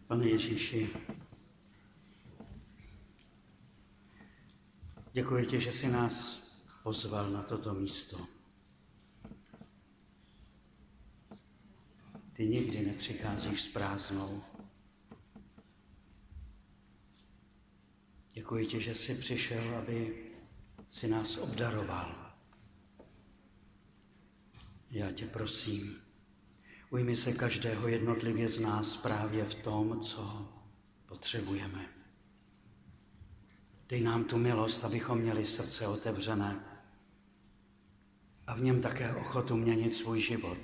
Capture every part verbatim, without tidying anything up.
Pane Ježíši, děkuji ti, že jsi nás pozval na toto místo. Ty nikdy nepřicházíš s prázdnou. Děkuji ti, že jsi přišel, aby si nás obdaroval. Já tě prosím, ujmi se každého jednotlivě z nás právě v tom, co potřebujeme. Dej nám tu milost, abychom měli srdce otevřené a v něm také ochotu měnit svůj život.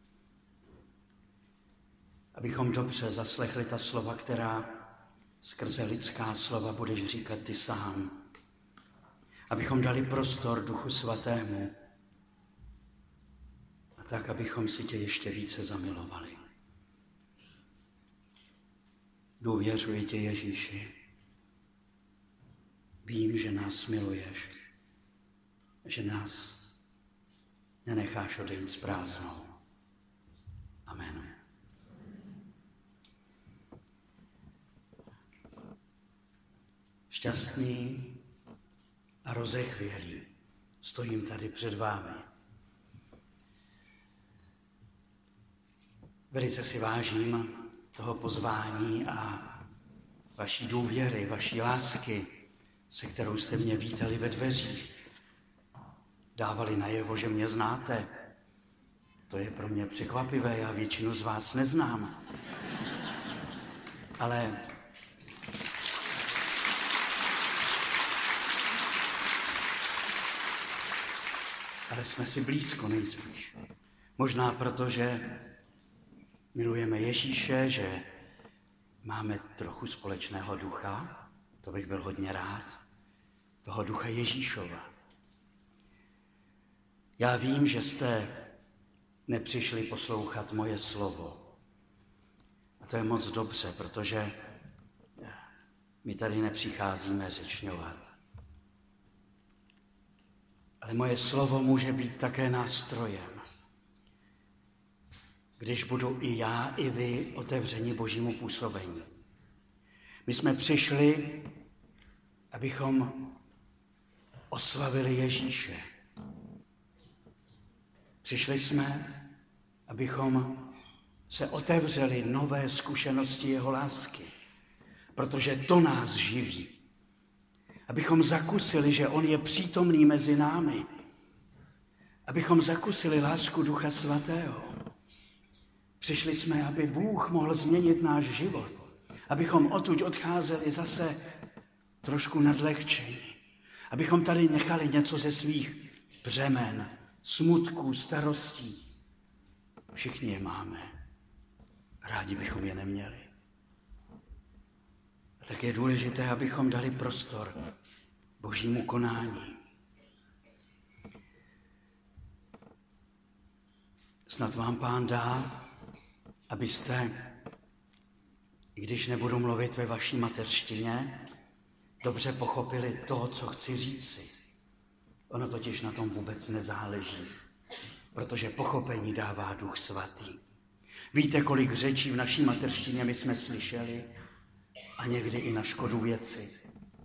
Abychom dobře zaslechli ta slova, která skrze lidská slova budeš říkat ty sám. Abychom dali prostor Duchu Svatému a tak, abychom si tě ještě více zamilovali. Důvěřuji tě, Ježíši. Vím, že nás miluješ, že nás nenecháš odejít s prázdnou. Amen. Šťastný a rozechvělý stojím tady před vámi. Velice si vážím toho pozvání a vaší důvěry, vaší lásky, se kterou jste mě vítali ve dveřích. Dávali najevo, že mě znáte. To je pro mě překvapivé, já většinu z vás neznám. Ale ale jsme si blízko nejspíš. Možná proto, že milujeme Ježíše, že máme trochu společného ducha, to bych byl hodně rád, toho ducha Ježíšova. Já vím, že jste nepřišli poslouchat moje slovo. A to je moc dobře, protože my tady nepřicházíme řečňovat. Ale moje slovo může být také nástrojem. Když budu i já, i vy otevřeni Božímu působení. My jsme přišli, abychom oslavili Ježíše. Přišli jsme, abychom se otevřeli nové zkušenosti jeho lásky, protože to nás živí. Abychom zakusili, že on je přítomný mezi námi. Abychom zakusili lásku Ducha Svatého. Přišli jsme, aby Bůh mohl změnit náš život. Abychom odtud odcházeli zase trošku nadlehčení. Abychom tady nechali něco ze svých břemen, smutků, starostí. Všichni je máme. Rádi bychom je neměli. A tak je důležité, abychom dali prostor Božímu konání. Snad vám Pán dá, abyste, i když nebudu mluvit ve vaší mateřštině, dobře pochopili to, co chci říci. Ono totiž na tom vůbec nezáleží, protože pochopení dává Duch Svatý. Víte, kolik řečí v naší mateřštině my jsme slyšeli a někdy i na škodu věci.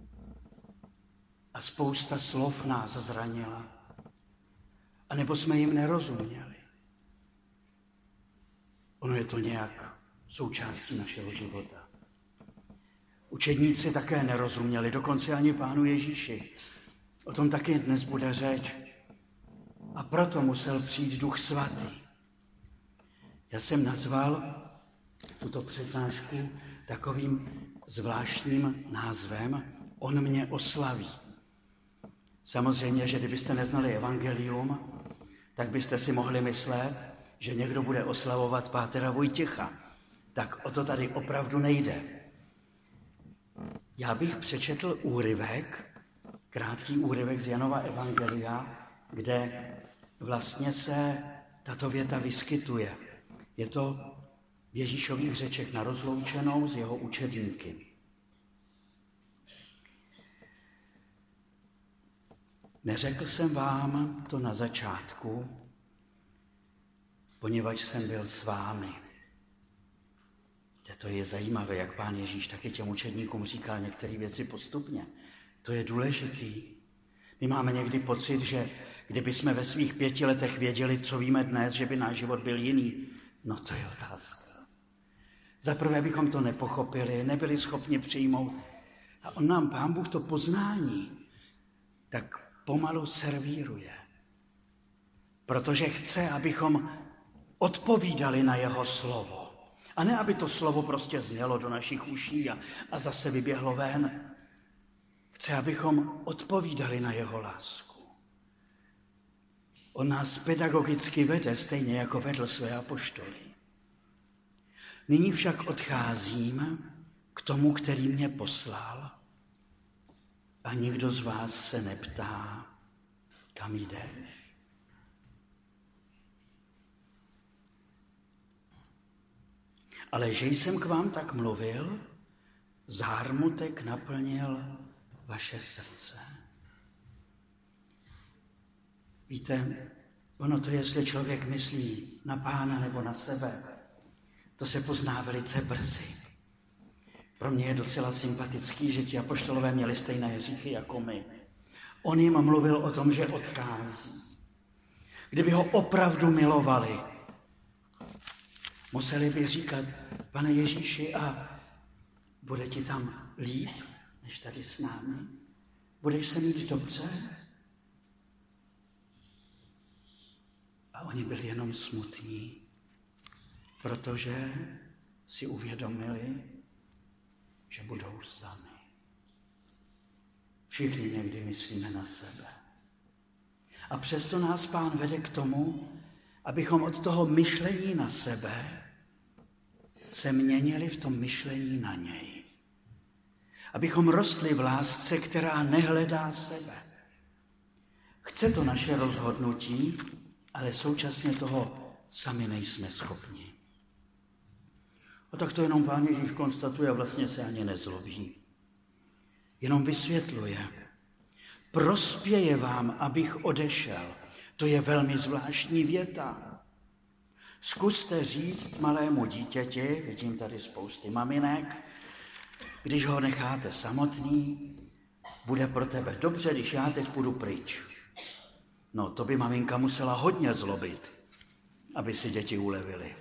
A spousta slov nás zranila, anebo jsme jim nerozuměli. Ono je to nějak součástí našeho života. Učedníci také nerozuměli, dokonce ani Pánu Ježíši. O tom taky dnes bude řeč. A proto musel přijít Duch Svatý. Já jsem nazval tuto přednášku takovým zvláštním názvem On mě oslaví. Samozřejmě, že kdybyste neznali evangelium, tak byste si mohli myslet, že někdo bude oslavovat pátera Vojtěcha. Tak o to tady opravdu nejde. Já bych přečetl úryvek, krátký úryvek z Janova evangelia, kde vlastně se tato věta vyskytuje. Je to v Ježíšových řečech na rozloučenou s jeho učedníky. Neřekl jsem vám to na začátku, poněvadž jsem byl s vámi. To je zajímavé, jak Pán Ježíš taky těm učedníkům říkal některé věci postupně. To je důležitý. My máme někdy pocit, že kdyby jsme ve svých pěti letech věděli, co víme dnes, že by náš život byl jiný. No to je otázka. Zaprvé bychom to nepochopili, nebyli schopni přijmout. A on nám, Pán Bůh, to poznání tak pomalu servíruje. Protože chce, abychom odpovídali na jeho slovo. A ne, aby to slovo prostě znělo do našich uší a, a zase vyběhlo ven. Chce, abychom odpovídali na jeho lásku. On nás pedagogicky vede, stejně jako vedl své apoštoly. Nyní však odcházím k tomu, který mě poslal, a nikdo z vás se neptá, kam jdeš. Ale že jsem k vám tak mluvil, zármutek naplnil vaše srdce. Víte, ono to, jestli člověk myslí na Pána nebo na sebe, to se pozná velice brzy. Pro mě je docela sympatický, že ti apoštolové měli stejné hříchy jako my. On jim mluvil o tom, že odchází. Kdyby ho opravdu milovali, museli by říkat, Pane Ježíši, a bude ti tam líp, než tady s námi? Budeš se mít dobře? A oni byli jenom smutní, protože si uvědomili, že budou sami. Všichni někdy myslíme na sebe. A přesto nás Pán vede k tomu, abychom od toho myšlení na sebe se měnili v tom myšlení na něj. Abychom rostli v lásce, která nehledá sebe. Chce to naše rozhodnutí, ale současně toho sami nejsme schopni. A tak to jenom Pán Ježíš konstatuje a vlastně se ani nezlobí. Jenom vysvětluje. Prospěje vám, abych odešel. To je velmi zvláštní věta. Zkuste říct malému dítěti, vidím tady spousty maminek, když ho necháte samotný, bude pro tebe dobře, když já teď půjdu pryč. No, to by maminka musela hodně zlobit, aby si děti ulevily.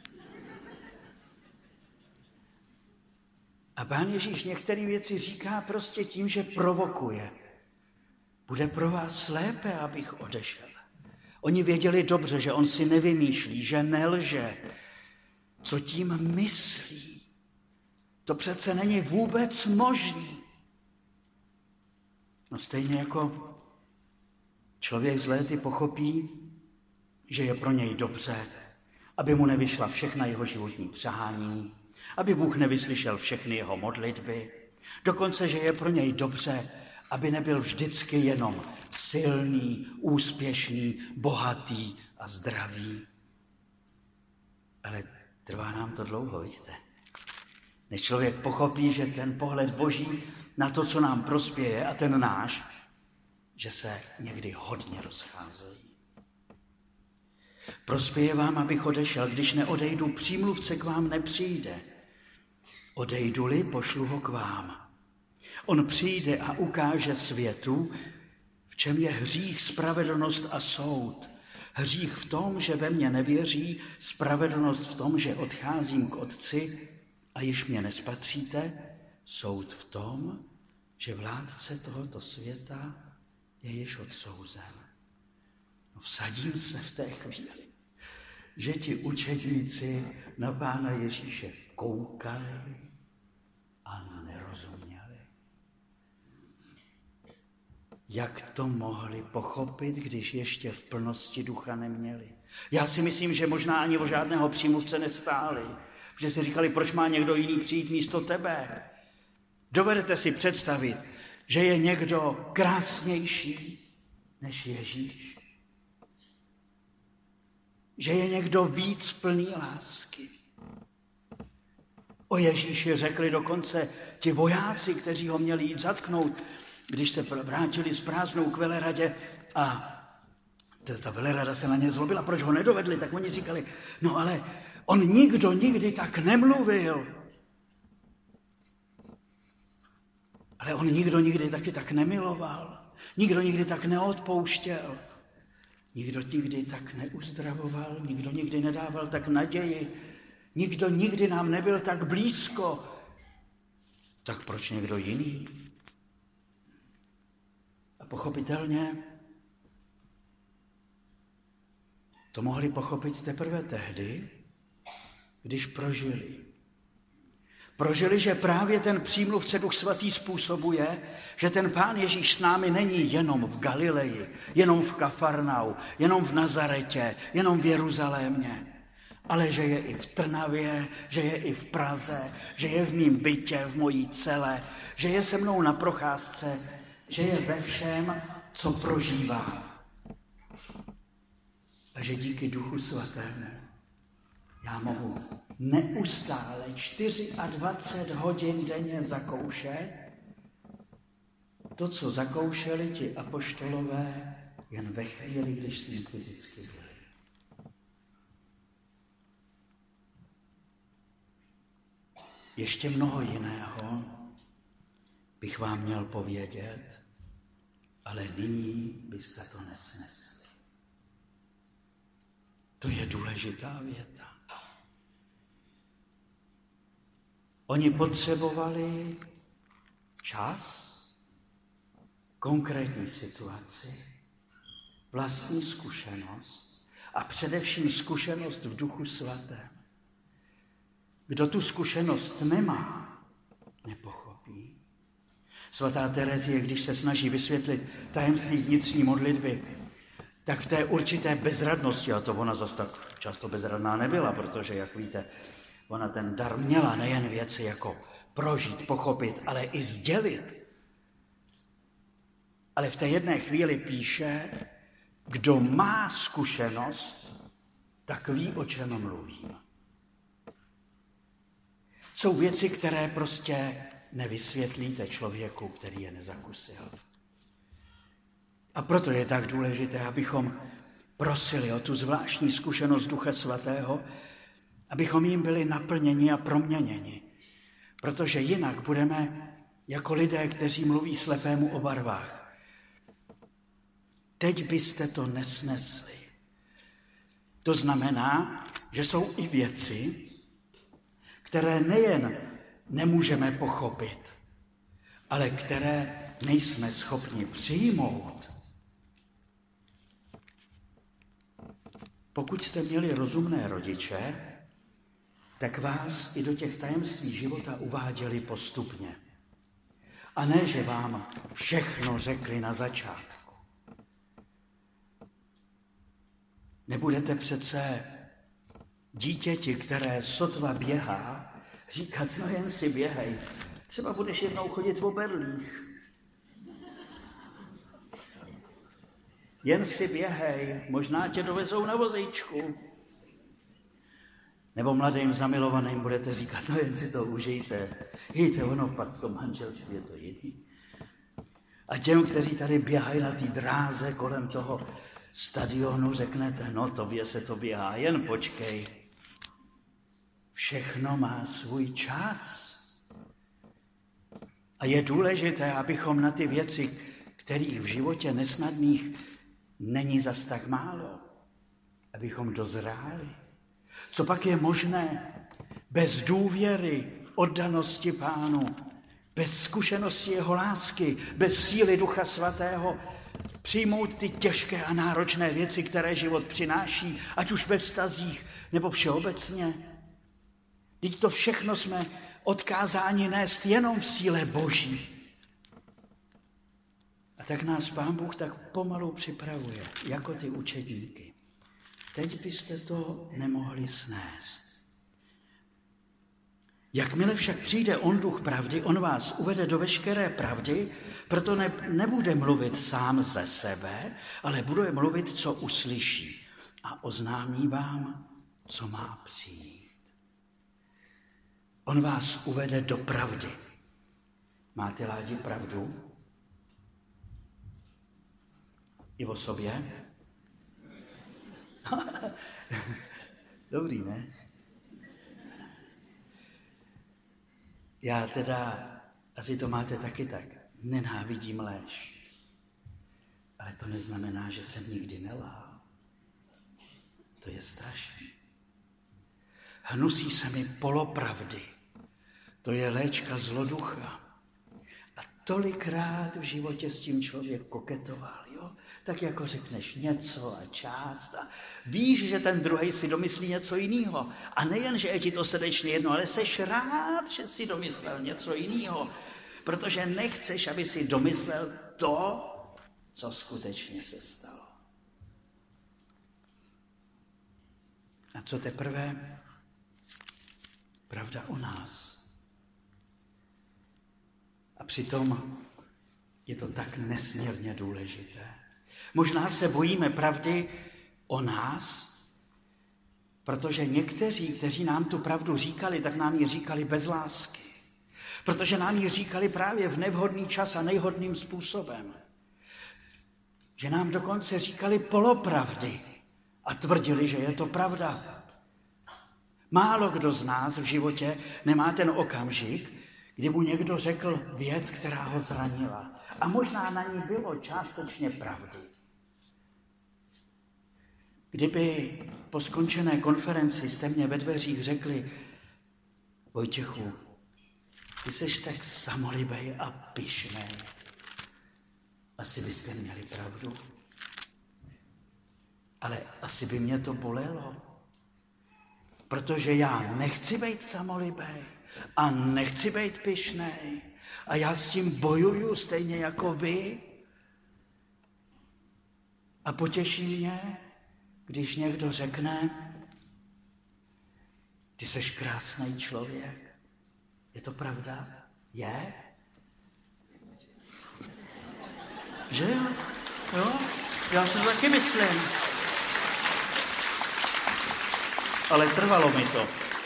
A Pán Ježíš některé věci říká prostě tím, že provokuje. Bude pro vás lépe, abych odešel. Oni věděli dobře, že on si nevymýšlí, že nelže. Co tím myslí? To přece není vůbec možný. No stejně jako člověk z léty pochopí, že je pro něj dobře, aby mu nevyšla všechna jeho životní přání, aby Bůh nevyslyšel všechny jeho modlitby, dokonce, že je pro něj dobře, aby nebyl vždycky jenom silný, úspěšný, bohatý a zdravý. Ale trvá nám to dlouho, vidíte? Než člověk pochopí, že ten pohled Boží na to, co nám prospěje, a ten náš, že se někdy hodně rozcházejí. Prospěje vám, abych odešel, když neodejdu, přímluvce k vám nepřijde. Odejdu-li, pošlu ho k vám. On přijde a ukáže světu, v čem je hřích, spravedlnost a soud. Hřích v tom, že ve mně nevěří, spravedlnost v tom, že odcházím k Otci a již mě nespatříte, soud v tom, že vládce tohoto světa je již odsouzen. No, vsadím se v té chvíli, že ti učedníci na Pána Ježíše koukali a nerozuměli. Jak to mohli pochopit, když ještě v plnosti ducha neměli? Já si myslím, že možná ani o žádného přímluvce nestáli, protože si říkali, proč má někdo jiný přijít místo tebe. Dovedete si představit, že je někdo krásnější než Ježíš? Že je někdo víc plný lásky? O Ježíši řekli dokonce ti vojáci, kteří ho měli jít zatknout, když se vrátili s prázdnou k veleradě a ta velerada se na ně zlobila, proč ho nedovedli, tak oni říkali, no ale On nikdo nikdy tak nemluvil. Ale on nikdo nikdy taky tak nemiloval. Nikdo nikdy tak neodpouštěl. Nikdo nikdy tak neuzdravoval. Nikdo nikdy nedával tak naději. Nikdo nikdy nám nebyl tak blízko. Tak proč někdo jiný? A pochopitelně to mohli pochopit teprve tehdy, když prožili. Prožili, že právě ten přímluvce Duch Svatý způsobuje, že ten Pán Ježíš s námi není jenom v Galileji, jenom v Kafarnau, jenom v Nazaretě, jenom v Jeruzalémě, ale že je i v Trnavě, že je i v Praze, že je v mým bytě, v mojí cele, že je se mnou na procházce, že je ve všem, co prožívá. A že díky Duchu Svatému já mohu neustále dvacet čtyři hodin denně zakoušet to, co zakoušeli ti apoštolové jen ve chvíli, když s ním fyzicky byli. Ještě mnoho jiného bych vám měl povědět, ale nyní byste to nesnesli. To je důležitá věta. Oni potřebovali čas, konkrétní situaci, vlastní zkušenost a především zkušenost v Duchu Svatém. Kdo tu zkušenost nemá, nepochopí. Svatá Terezie, když se snaží vysvětlit tajemství vnitřní modlitby, tak v té určité bezradnosti, a to ona zase tak často bezradná nebyla, protože, jak víte, ona ten dar měla nejen věci jako prožít, pochopit, ale i sdělit. Ale v té jedné chvíli píše, kdo má zkušenost, tak ví, o čem mluvím. Jsou věci, které prostě nevysvětlíte člověku, který je nezakusil. A proto je tak důležité, abychom prosili o tu zvláštní zkušenost Ducha Svatého, abychom jim byli naplněni a proměněni. Protože jinak budeme jako lidé, kteří mluví slepému o barvách. Teď byste to nesnesli. To znamená, že jsou i věci, které nejen nemůžeme pochopit, ale které nejsme schopni přijmout. Pokud jste měli rozumné rodiče, tak vás i do těch tajemství života uváděli postupně. A ne, že vám všechno řekli na začátku. Nebudete přece dítěti, které sotva běhá, říkat, no jen si běhej, třeba budeš jednou chodit v berlích. Jen si běhej, možná tě dovezou na vozíčku. Nebo mladým zamilovaným budete říkat, no jen si to užijte. Víte, ono pak v tom manželství je to jiný. A těm, kteří tady běhají na té dráze kolem toho stadionu, řeknete, no tobě se to běhá, jen počkej. Všechno má svůj čas. A je důležité, abychom na ty věci, kterých v životě nesnadných není zas tak málo, abychom dozráli. Co pak je možné bez důvěry, oddanosti Pánu, bez zkušenosti jeho lásky, bez síly Ducha Svatého, přijmout ty těžké a náročné věci, které život přináší, ať už ve vztazích nebo všeobecně. Vždyť to všechno jsme odkázáni nést jenom v síle Boží. A tak nás Pán Bůh tak pomalu připravuje, jako ty učedníky. Teď byste to nemohli snést. Jakmile však přijde on Duch pravdy, on vás uvede do veškeré pravdy, proto ne, nebude mluvit sám ze sebe, ale bude mluvit, co uslyší a oznámí vám, co má přijít. On vás uvede do pravdy. Máte rádi pravdu? I o sobě? Dobrý, ne? Já teda, asi to máte taky tak, nenávidím lež. Ale to neznamená, že jsem nikdy nelhal. To je strašné. Hnusí se mi polopravdy. To je léčka zloducha. A tolikrát v životě s tím člověk koketoval, jo? Tak jako řekneš něco a část a víš, že ten druhej si domyslí něco jiného. A nejen, že je ti to srdečně jedno, ale seš rád, že si domyslel něco jiného. Protože nechceš, aby si domyslel to, co skutečně se stalo. A co teprve? Pravda o nás. A přitom je to tak nesmírně důležité. Možná se bojíme pravdy o nás, protože někteří, kteří nám tu pravdu říkali, tak nám ji říkali bez lásky. Protože nám ji říkali právě v nevhodný čas a nejhodným způsobem. Že nám dokonce říkali polopravdy a tvrdili, že je to pravda. Málo kdo z nás v životě nemá ten okamžik, kdy mu někdo řekl věc, která ho zranila. A možná na ní bylo částečně pravdy. Kdyby po skončené konferenci jste mě ve dveřích řekli: Vojtěchu, ty seš tak samolibej a pyšnej. Asi byste měli pravdu. Ale asi by mě to bolelo. Protože já nechci být samolibej a nechci být pyšnej. A já s tím bojuju stejně jako vy. A potěší mě, když někdo řekne: ty seš krásný člověk. Je to pravda? Je? Že jo? Jo? Já si to taky myslím. Ale trvalo mi to.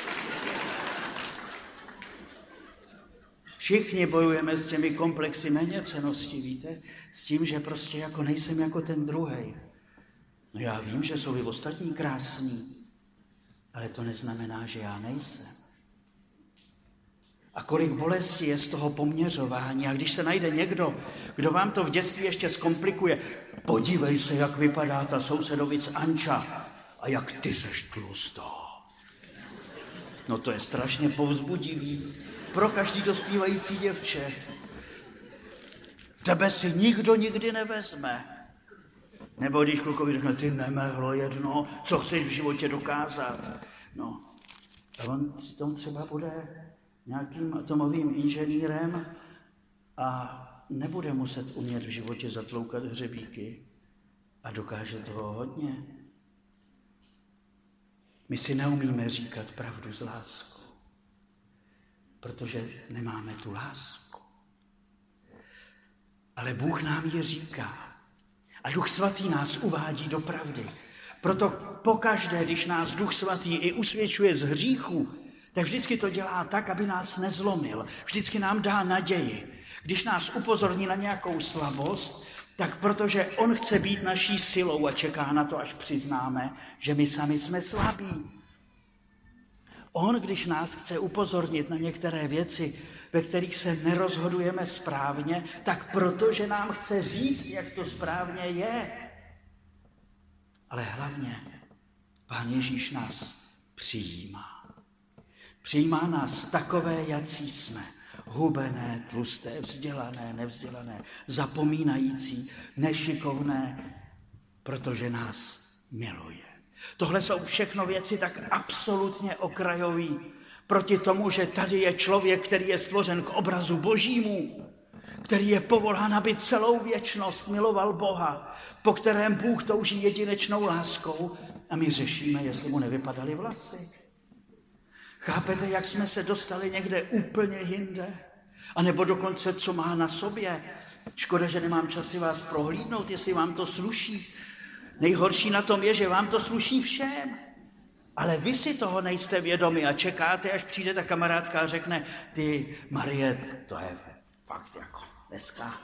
Všichni bojujeme s těmi komplexy méněcennosti, víte? S tím, že prostě jako nejsem jako ten druhej. No já vím, že jsou i ostatní krásní, ale to neznamená, že já nejsem. A kolik bolesti je z toho poměřování. A když se najde někdo, kdo vám to v dětství ještě zkomplikuje: podívej se, jak vypadá ta sousedovic Anča a jak ty seš tlustá. No to je strašně povzbudivý pro každý dospívající děvče. Tebe si nikdo nikdy nevezme. Nebo když klukovi řekne: ty nemehlo jedno, co chceš v životě dokázat. No, a on tom třeba bude nějakým atomovým inženýrem a nebude muset umět v životě zatloukat hřebíky a dokáže toho hodně. My si neumíme říkat pravdu s láskou, protože nemáme tu lásku. Ale Bůh nám ji říká a Duch Svatý nás uvádí do pravdy. Proto pokaždé, když nás Duch Svatý i usvědčuje z hříchu, tak vždycky to dělá tak, aby nás nezlomil. Vždycky nám dá naději. Když nás upozorní na nějakou slabost, tak protože on chce být naší silou a čeká na to, až přiznáme, že my sami jsme slabí. On, když nás chce upozornit na některé věci, ve kterých se nerozhodujeme správně, tak protože nám chce říct, jak to správně je. Ale hlavně Pán Ježíš nás přijímá. Přijímá nás takové, jací jsme. Hubené, tlusté, vzdělané, nevzdělané, zapomínající, nešikovné, protože nás miluje. Tohle jsou všechno věci tak absolutně okrajový proti tomu, že tady je člověk, který je stvořen k obrazu Božímu, který je povolán, aby celou věčnost miloval Boha, po kterém Bůh touží jedinečnou láskou, a my řešíme, jestli mu nevypadaly vlasy. Chápete, jak jsme se dostali někde úplně jinde? A nebo dokonce, co má na sobě? Škoda, že nemám čas si vás prohlídnout, jestli vám to sluší. Nejhorší na tom je, že vám to sluší všem. Ale vy si toho nejste vědomi a čekáte, až přijde ta kamarádka a řekne: ty, Marie, to je fakt jako dneska.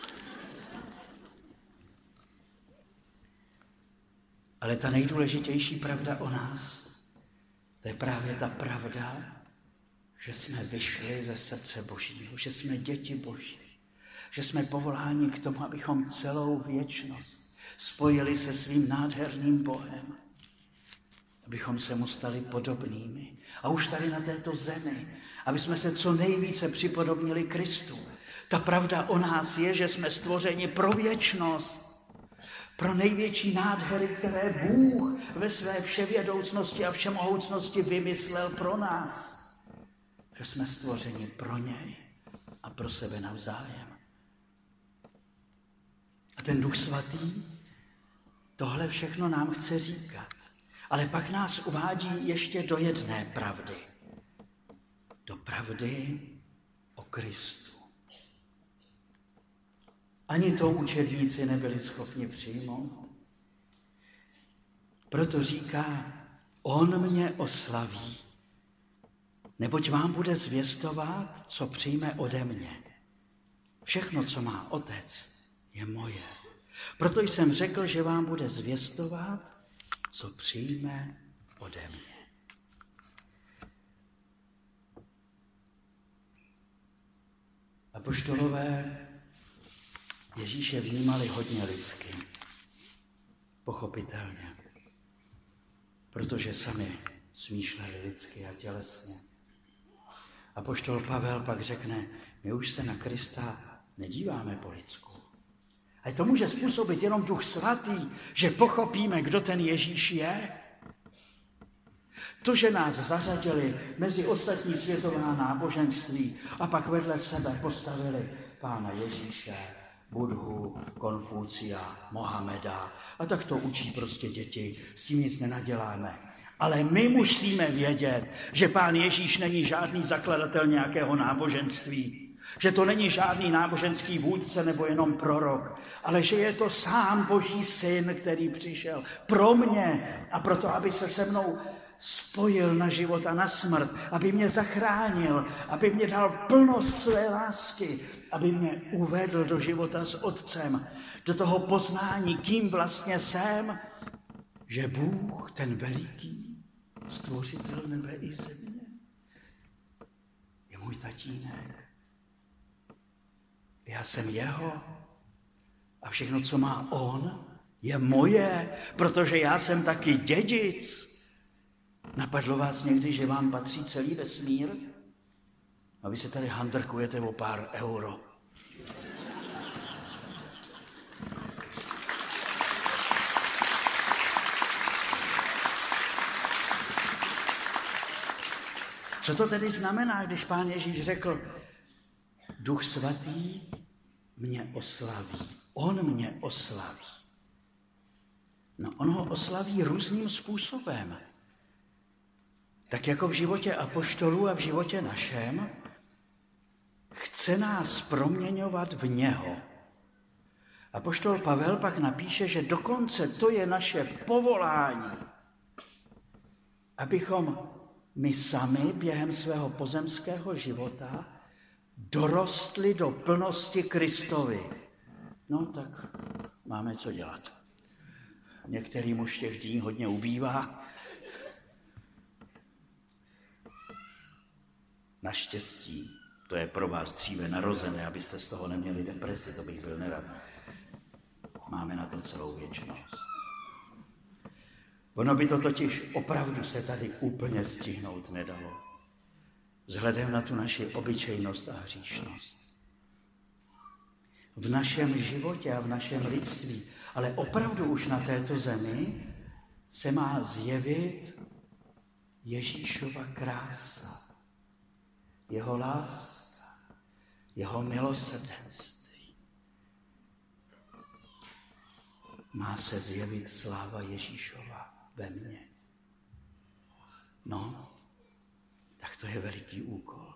Ale ta nejdůležitější pravda o nás, to je právě ta pravda, že jsme vyšli ze srdce Božího, že jsme děti Boží, že jsme povoláni k tomu, abychom celou věčnost spojili se svým nádherným Bohem, abychom se mu stali podobnými. A už tady na této zemi, aby jsme se co nejvíce připodobnili Kristu. Ta pravda o nás je, že jsme stvořeni pro věčnost, pro největší nádhery, které Bůh ve své vševědoucnosti a všemohoucnosti vymyslel pro nás. Že jsme stvořeni pro něj a pro sebe navzájem. A ten Duch Svatý tohle všechno nám chce říkat. Ale pak nás uvádí ještě do jedné pravdy. Do pravdy o Kristu. Ani to učedníci nebyli schopni přijmout. Proto říká, on mě oslaví, neboť vám bude zvěstovat, co přijme ode mě. Všechno, co má Otec, je moje. Proto jsem řekl, že vám bude zvěstovat, co přijme ode mě. Apoštolové Ježíše vnímali hodně lidsky, pochopitelně, protože sami smýšleli lidsky a tělesně. Apoštol Pavel pak řekne, my už se na Krista nedíváme po lidsku. A to může způsobit jenom Duch Svatý, že pochopíme, kdo ten Ježíš je. To, že nás zařadili mezi ostatní světová náboženství a pak vedle sebe postavili Pána Ježíše, Budhu, Konfucia, Mohameda. A tak to učí prostě děti, s tím nic nenaděláme. Ale my musíme vědět, že Pán Ježíš není žádný zakladatel nějakého náboženství, že to není žádný náboženský vůdce nebo jenom prorok, ale že je to sám Boží syn, který přišel pro mě a proto, aby se se mnou spojil na život a na smrt, aby mě zachránil, aby mě dal plnost své lásky, aby mě uvedl do života s Otcem, do toho poznání, kým vlastně jsem, že Bůh, ten veliký stvořitel nebe i země, je můj tatínek. Já jsem jeho a všechno, co má on, je moje, protože já jsem taky dědic. Napadlo vás někdy, že vám patří celý vesmír? A vy se tady handrkujete o pár euro. Co to tedy znamená, když Pán Ježíš řekl, Duch Svatý mě oslaví, on mě oslaví. No, on ho oslaví různým způsobem. Tak jako v životě apoštolů a v životě našem, chce nás proměňovat v něho. Apoštol Pavel pak napíše, že dokonce to je naše povolání, abychom my sami během svého pozemského života dorostli do plnosti Kristovi. No tak máme co dělat. Některým už těch dní hodně ubývá. Naštěstí, to je pro vás dříve narozené, abyste z toho neměli depresi, to bych byl nerad. Máme na to celou věčnost. Ono by to totiž opravdu se tady úplně stihnout nedalo. Vzhledem na tu naši obyčejnost a hříšnost. V našem životě a v našem lidství, ale opravdu už na této zemi, se má zjevit Ježíšova krása. Jeho láska, jeho milosrdenství. Má se zjevit sláva Ježíšova ve mně. No, tak to je veliký úkol.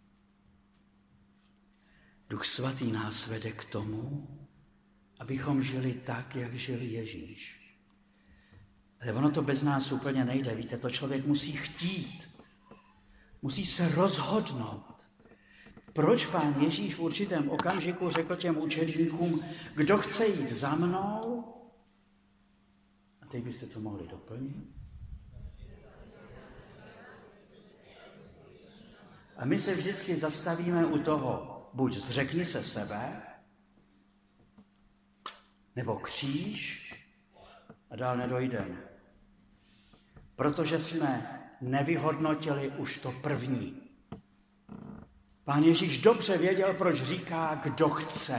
Duch Svatý nás vede k tomu, abychom žili tak, jak žil Ježíš. Ale ono to bez nás úplně nejde. Víte, to člověk musí chtít. Musí se rozhodnout. Proč Pán Ježíš v určitém okamžiku řekl těm učedníkům, kdo chce jít za mnou? A teď byste to mohli doplnit. A my se vždycky zastavíme u toho, buď zřekni se sebe, nebo kříž a dál nedojdeme. Protože jsme nevyhodnotili už to první. Pán Ježíš dobře věděl, proč říká, kdo chce.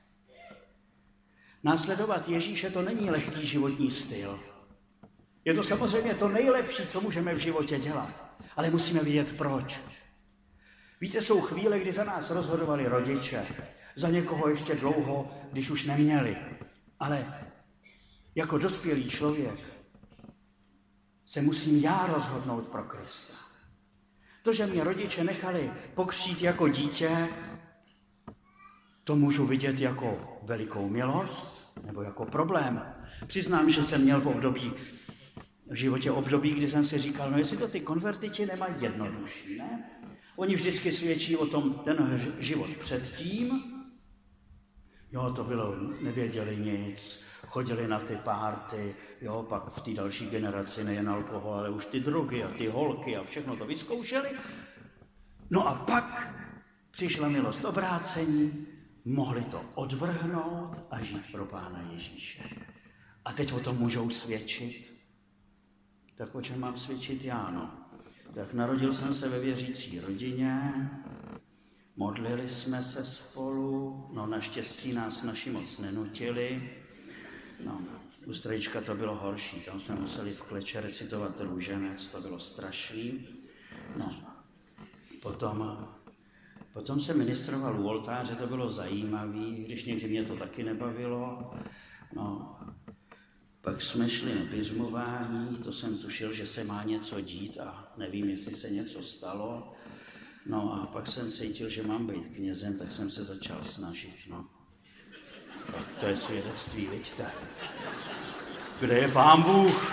Následovat Ježíše to není lehký životní styl. Je to samozřejmě to nejlepší, co můžeme v životě dělat. Ale musíme vědět proč. Víte, jsou chvíle, kdy za nás rozhodovali rodiče. Za někoho ještě dlouho, když už neměli. Ale jako dospělý člověk se musím já rozhodnout pro Krista. To, že mě rodiče nechali pokřtít jako dítě, to můžu vidět jako velikou milost nebo jako problém. Přiznám, že jsem měl v období, v životě období, kdy jsem si říkal, no jestli to ty konvertiti nemají jednodušší, ne? Oni vždycky svědčí o tom ten život předtím. Jo, to bylo, nevěděli nic, chodili na ty párty, jo, pak v té další generaci nejen alkohol, ale už ty drogy a ty holky a všechno to vyzkoušeli. No a pak přišla milost obrácení, mohli to odvrhnout a žít pro Pána Ježíše. A teď o tom můžou svědčit. Tak o čem mám svědčit já, no? Tak narodil jsem se ve věřící rodině, modlili jsme se spolu, no naštěstí nás naši moc nenutili. No, u Strejčka to bylo horší, tam jsme museli v kleče recitovat růženec, to bylo strašný. No, potom, potom se ministroval u oltáře, to bylo zajímavý, když někdy mě to taky nebavilo. No, pak jsme šli na běžmování, to jsem tušil, že se má něco dít a nevím, jestli se něco stalo. No a pak jsem cítil, že mám být knězem, tak jsem se začal snažit, no. Tak to je svědectví, vidíte. Kde je Pán Bůh?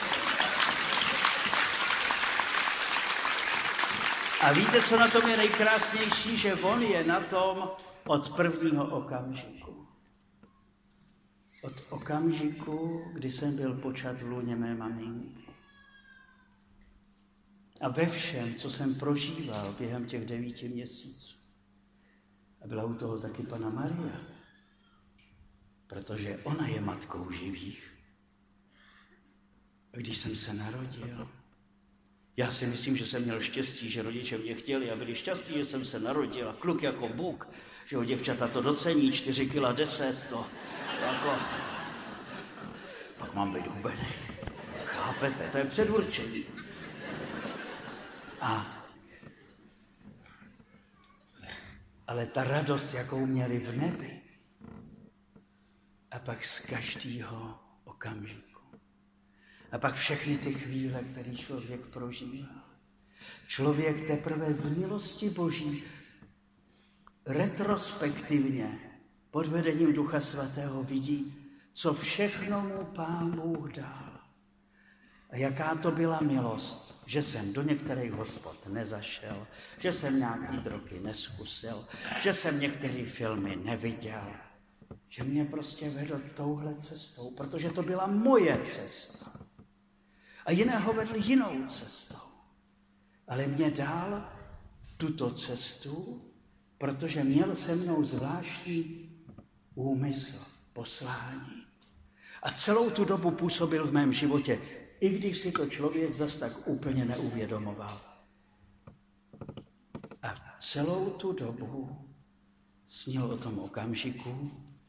A víte, co na tom je nejkrásnější? Že on je na tom od prvního okamžiku. Od okamžiku, kdy jsem byl počat v lůně mé maminky. A ve všem, co jsem prožíval během těch devíti měsíců. A byla u toho taky Panna Maria. Protože ona je matkou živých. A když jsem se narodil, já si myslím, že jsem měl štěstí, že rodiče mě chtěli a byli šťastní, že jsem se narodil. A kluk jako Bůh, že ho děvčata to docení, čtyři kila deset, to jako... Pak mám být hubený. Chápete? To je předurčení. A... Ale ta radost, jakou měli v nebi, a pak z každého okamžiku. A pak všechny ty chvíle, které člověk prožíval. Člověk teprve z milosti Boží retrospektivně pod vedením Ducha Svatého vidí, co všechno mu Pán Bůh dal. A jaká to byla milost, že jsem do některých hospod nezašel, že jsem nějaký drogy neskusil, že jsem některé filmy neviděl, že mě prostě vedl touhle cestou, protože to byla moje cesta. A jiného vedl jinou cestou. Ale mě dal tuto cestu, protože měl se mnou zvláštní úmysl, poslání. A celou tu dobu působil v mém životě, i když si to člověk zas tak úplně neuvědomoval. A celou tu dobu snil o tom okamžiku,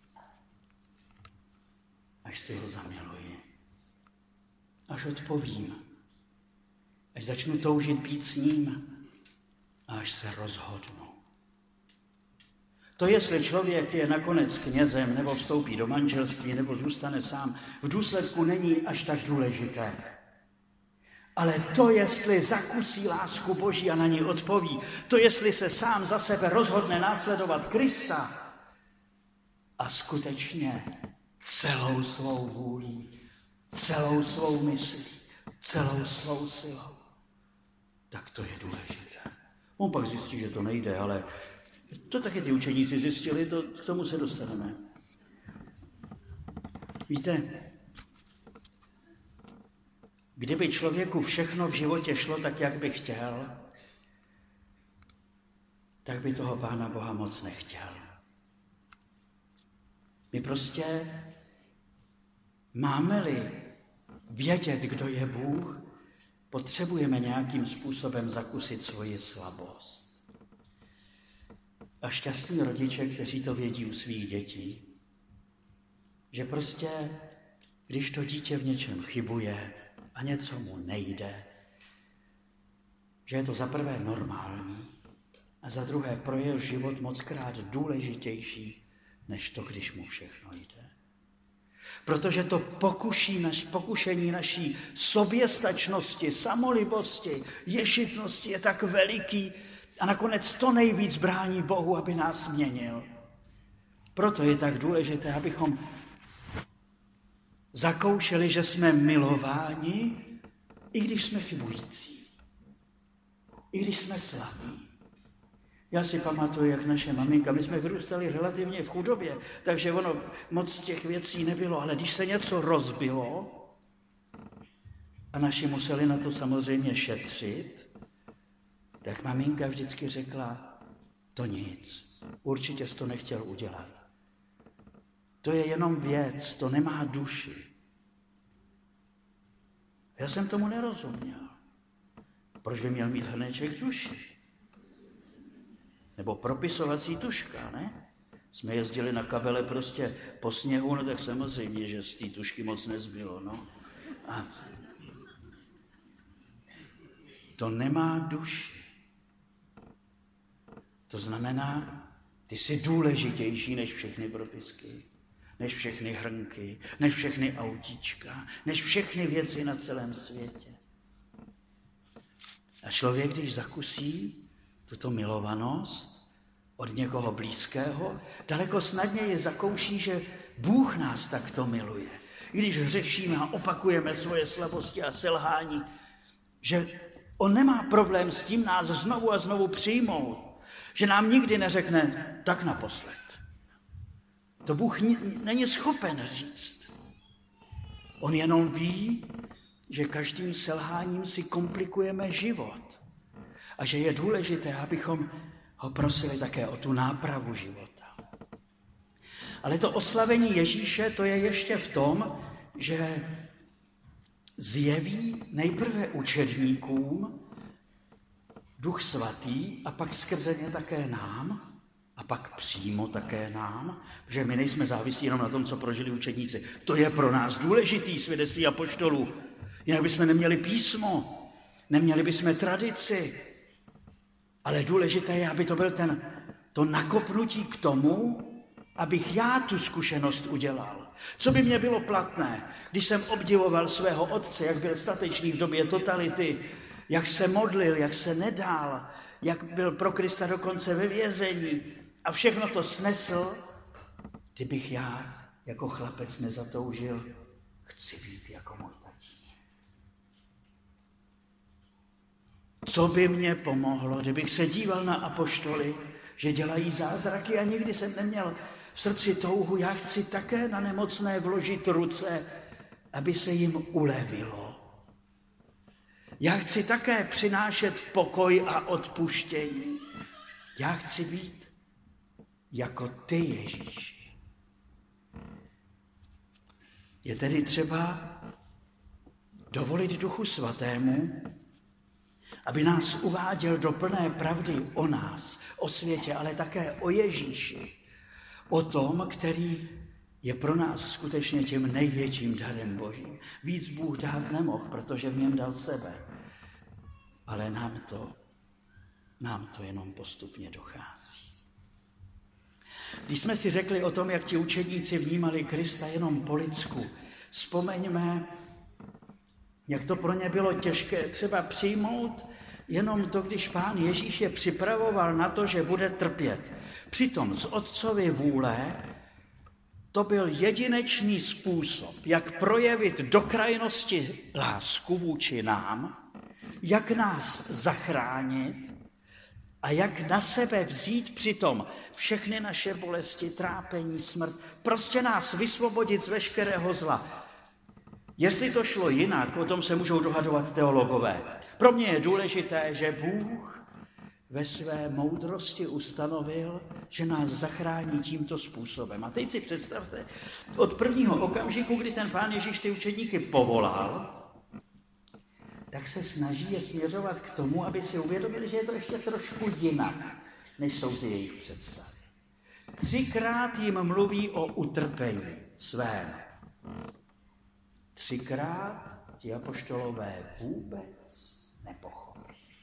až si ho zamiluji. Až odpovím. Až začnu toužit být s ním. A až se rozhodnu. To, jestli člověk je nakonec knězem, nebo vstoupí do manželství, nebo zůstane sám, v důsledku není až tak důležité. Ale to, jestli zakusí lásku Boží a na ní odpoví, to, jestli se sám za sebe rozhodne následovat Krista a skutečně celou svou vůlí, celou svou myslí, celou svou silou, tak to je důležité. On pak zjistí, že to nejde, ale to taky ty učeníci zjistili, to, k tomu se dostaneme. Víte, kdyby člověku všechno v životě šlo tak, jak by chtěl, tak by toho Pána Boha moc nechtěl. My prostě máme-li vědět, kdo je Bůh, potřebujeme nějakým způsobem zakusit svoji slabost. A šťastní rodiče, kteří to vědí u svých dětí, že prostě, když to dítě v něčem chybuje a něco mu nejde, že je to za prvé normální a za druhé pro jeho život mockrát důležitější, než to, když mu všechno jde. Protože to pokuší naš, pokušení naší soběstačnosti, samolibosti, ješitnosti je tak veliký a nakonec to nejvíc brání Bohu, aby nás změnil. Proto je tak důležité, abychom zakoušeli, že jsme milováni, i když jsme chybující, i když jsme slabí. Já si pamatuju, jak naše maminka, my jsme vyrůstali relativně v chudobě, takže ono moc těch věcí nebylo, ale když se něco rozbilo, a naši museli na to samozřejmě šetřit, tak maminka vždycky řekla, to nic, určitě jsi to nechtěl udělat. To je jenom věc, to nemá duši. Já jsem tomu nerozuměl. Proč by měl mít hrneček duši? Nebo propisovací tuška, ne? Jsme jezdili na kabele prostě po sněhu, no tak samozřejmě, že z té tušky moc nezbylo, no. A to nemá duši. To znamená, ty jsi důležitější než všechny propisky, než všechny hrnky, než všechny autíčka, než všechny věci na celém světě. A člověk, když zakusí tuto milovanost od někoho blízkého, daleko snadněji zakouší, že Bůh nás takto miluje. I když hřešíme a opakujeme svoje slabosti a selhání, že on nemá problém s tím nás znovu a znovu přijmout, že nám nikdy neřekne tak naposled. To Bůh není schopen říct. On jenom ví, že každým selháním si komplikujeme život a že je důležité, abychom ho prosili také o tu nápravu života. Ale to oslavení Ježíše, to je ještě v tom, že zjeví nejprve učedníkům Duch Svatý a pak skrze ně také nám a pak přímo také nám, protože my nejsme závislí jenom na tom, co prožili učedníci. To je pro nás důležitý svědectví apoštolů. Jinak bychom neměli písmo, neměli bychom tradici. Ale důležité je, aby to byl ten, to nakopnutí k tomu, abych já tu zkušenost udělal. Co by mě bylo platné, když jsem obdivoval svého otce, jak byl statečný v době totality, jak se modlil, jak se nedál, jak byl pro Krista dokonce ve vězení a všechno to snesl, kdybych já jako chlapec nezatoužil, chci být jako můj tatínek. Co by mě pomohlo, kdybych se díval na apoštoly, že dělají zázraky a nikdy jsem neměl v srdci touhu, já chci také na nemocné vložit ruce, aby se jim ulevilo. Já chci také přinášet pokoj a odpuštění. Já chci být jako ty, Ježíši. Je tedy třeba dovolit Duchu Svatému, aby nás uváděl do plné pravdy o nás, o světě, ale také o Ježíši. O tom, který je pro nás skutečně tím největším darem Božím. Víc Bůh dát nemohl, protože v něm dal sebe. Ale nám to, nám to jenom postupně dochází. Když jsme si řekli o tom, jak ti učedníci vnímali Krista jenom po lidsku, vzpomeňme, jak to pro ně bylo těžké třeba přijmout jenom to, když Pán Ježíš je připravoval na to, že bude trpět. Přitom z Otcovy vůle to byl jedinečný způsob, jak projevit do krajnosti lásku vůči nám, jak nás zachránit a jak na sebe vzít přitom všechny naše bolesti, trápení, smrt, prostě nás vysvobodit z veškerého zla. Jestli to šlo jinak, o tom se můžou dohadovat teologové. Pro mě je důležité, že Bůh ve své moudrosti ustanovil, že nás zachrání tímto způsobem. A teď si představte, od prvního okamžiku, kdy ten Pán Ježíš ty učedníky povolal, tak se snaží je směřovat k tomu, aby si uvědomili, že je to ještě trošku jinak, než jsou ty jejich představy. Třikrát jim mluví o utrpení svém. Třikrát ti apoštolové vůbec nepochopí.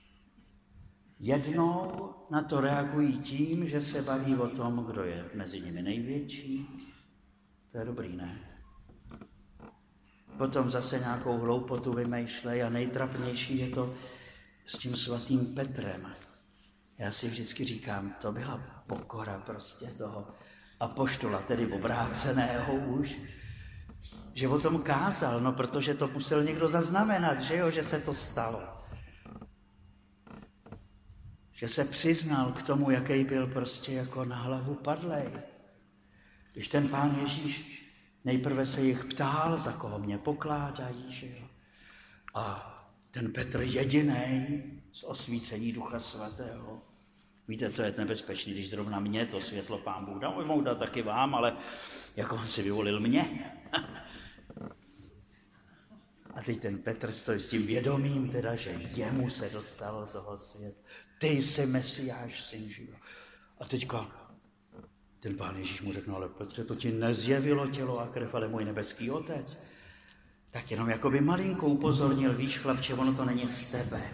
Jednou na to reagují tím, že se baví o tom, kdo je mezi nimi největší. To je dobrý, ne? Potom zase nějakou hloupotu vymýšlej a nejtrapnější je to s tím svatým Petrem. Já si vždycky říkám, to byla pokora prostě toho apoštola, tedy obráceného už, že o tom kázal, no protože to musel někdo zaznamenat, že jo, že se to stalo. Že se přiznal k tomu, jaký byl prostě jako na hlavu padlej. Když ten Pán Ježíš nejprve se jich ptal, za koho mě pokládají, že jo. A ten Petr jedinej z osvícení Ducha Svatého. Víte, co je nebezpečný, když zrovna mě to světlo Pán Bůh dá, mohou dát taky vám, ale jako on si vyvolil mě. A teď ten Petr stojí s tím vědomím, teda, že jemu se dostalo toho světa. Ty jsi Mesiáš, syn živého. A teďka ten Pán Ježíš mu řekl, ale Petře, to ti nezjevilo tělo a krev, ale můj nebeský Otec. Tak jenom jakoby malinko upozornil, víš, chlapče, ono to není z tebe.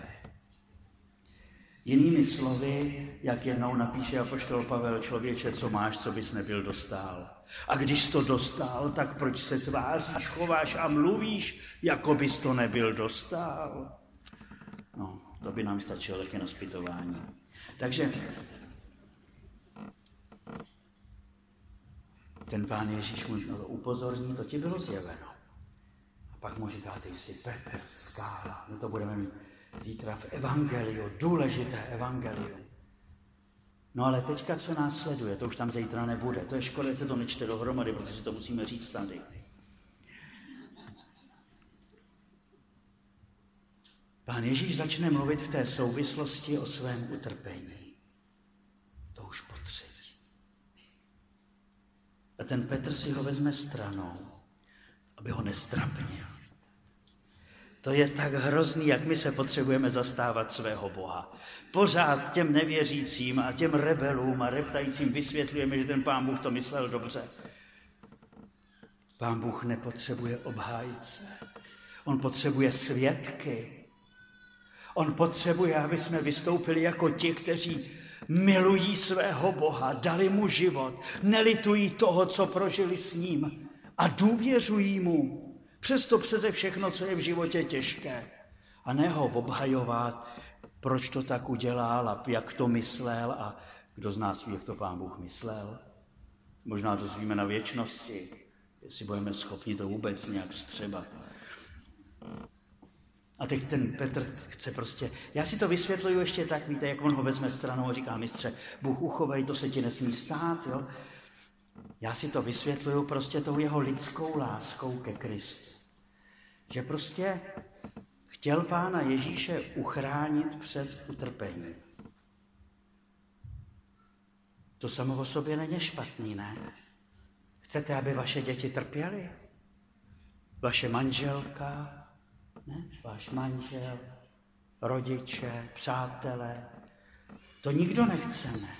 Jinými slovy, jak jednou napíše apoštol Pavel, člověče, co máš, co bys nebyl dostal. A když jsi to dostal, tak proč se tváříš, chováš a mluvíš, jako bys to nebyl dostal? No, to by nám stačilo taky na zpytování. Takže ten Pán Ježíš mu upozorní, to ti bylo zjeveno. A pak mu říká, ty jsi Petr, skála. My to budeme mít zítra v evangeliu, důležité evangelium. No ale teďka, co následuje, to už tam zítra nebude. To je škoda, že se to nečte dohromady, protože to musíme říct tady. Pán Ježíš začne mluvit v té souvislosti o svém utrpení. To už po třetí. A ten Petr si ho vezme stranou, aby ho nestrapnil. To je tak hrozný, jak my se potřebujeme zastávat svého Boha. Pořád těm nevěřícím a těm rebelům a reptajícím vysvětlujeme, že ten Pán Bůh to myslel dobře. Pán Bůh nepotřebuje obhájce. On potřebuje svědky. On potřebuje, aby jsme vystoupili jako ti, kteří milují svého Boha, dali mu život, nelitují toho, co prožili s ním a důvěřují mu. Přesto přeze všechno, co je v životě těžké. A ne ho obhajovat, proč to tak udělal a jak to myslel a kdo z nás ví, jak to Pán Bůh myslel. Možná to zvíme na věčnosti, jestli budeme schopni to vůbec nějak vstřebat. A teď ten Petr chce prostě, já si to vysvětluju ještě tak, víte, jak on ho vezme stranou a říká, mistře, Bůh uchovej, to se ti nesmí stát, jo. Já si to vysvětluju prostě tou jeho lidskou láskou ke Kristu. Že prostě chtěl Pána Ježíše uchránit před utrpením. To samo o sobě není špatný, ne? Chcete, aby vaše děti trpěly? Vaše manželka, ne? Váš manžel, rodiče, přátelé. To nikdo nechceme.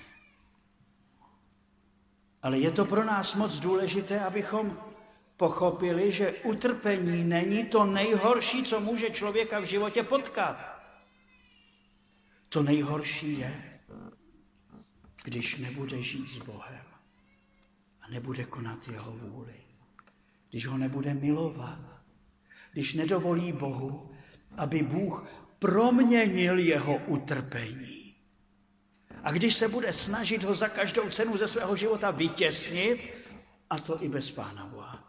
Ale je to pro nás moc důležité, abychom pochopili, že utrpení není to nejhorší, co může člověka v životě potkat. To nejhorší je, když nebude žít s Bohem a nebude konat jeho vůli. Když ho nebude milovat, když nedovolí Bohu, aby Bůh proměnil jeho utrpení. A když se bude snažit ho za každou cenu ze svého života vytěsnit, a to i bez Pána Boha.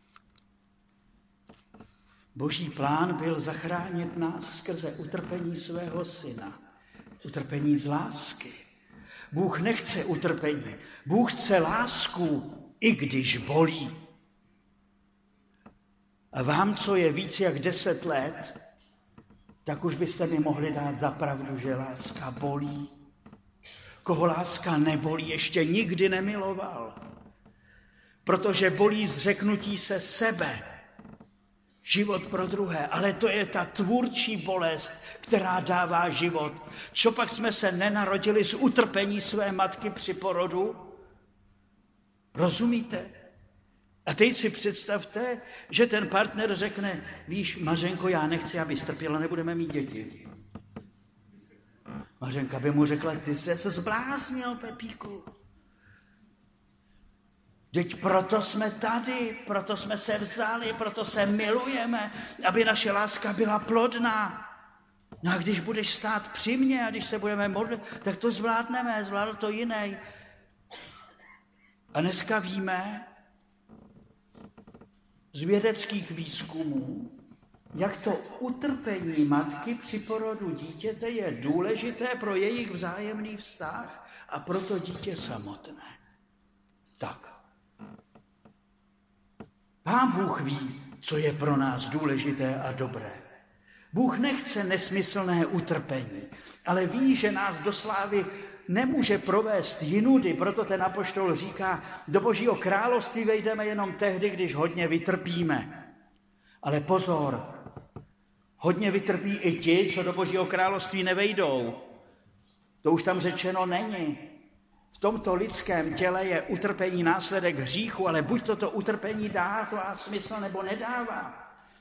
Boží plán byl zachránit nás skrze utrpení svého syna. Utrpení z lásky. Bůh nechce utrpení. Bůh chce lásku, i když bolí. A vám, co je víc jak deset let, tak už byste mi mohli dát za pravdu, že láska bolí. koho láska nebolí, ještě nikdy nemiloval. Protože bolí zřeknutí se sebe. Život pro druhé, ale to je ta tvůrčí bolest, která dává život. Co pak jsme se nenarodili z utrpení své matky při porodu? Rozumíte? A teď si představte, že ten partner řekne, víš, Mařenko, já nechci, aby strpěla, nebudeme mít děti. Mařenka by mu řekla, ty jsi se zbláznil, Pepíku. Vždyť proto jsme tady, proto jsme se vzali, proto se milujeme, aby naše láska byla plodná. No a když budeš stát při mně a když se budeme modlit, tak to zvládneme, zvládl to jiný. A dneska víme z vědeckých výzkumů, jak to utrpení matky při porodu dítěte je důležité pro jejich vzájemný vztah a pro to dítě samotné. Tak. Pán Bůh ví, co je pro nás důležité a dobré. Bůh nechce nesmyslné utrpení, ale ví, že nás do slávy nemůže provést jinudy, proto ten apoštol říká, do Božího království vejdeme jenom tehdy, když hodně vytrpíme. Ale pozor, hodně vytrpí i ti, co do Božího království nevejdou. To už tam řečeno není. V tomto lidském těle je utrpení následek hříchu, ale buď toto utrpení dává smysl, nebo nedává.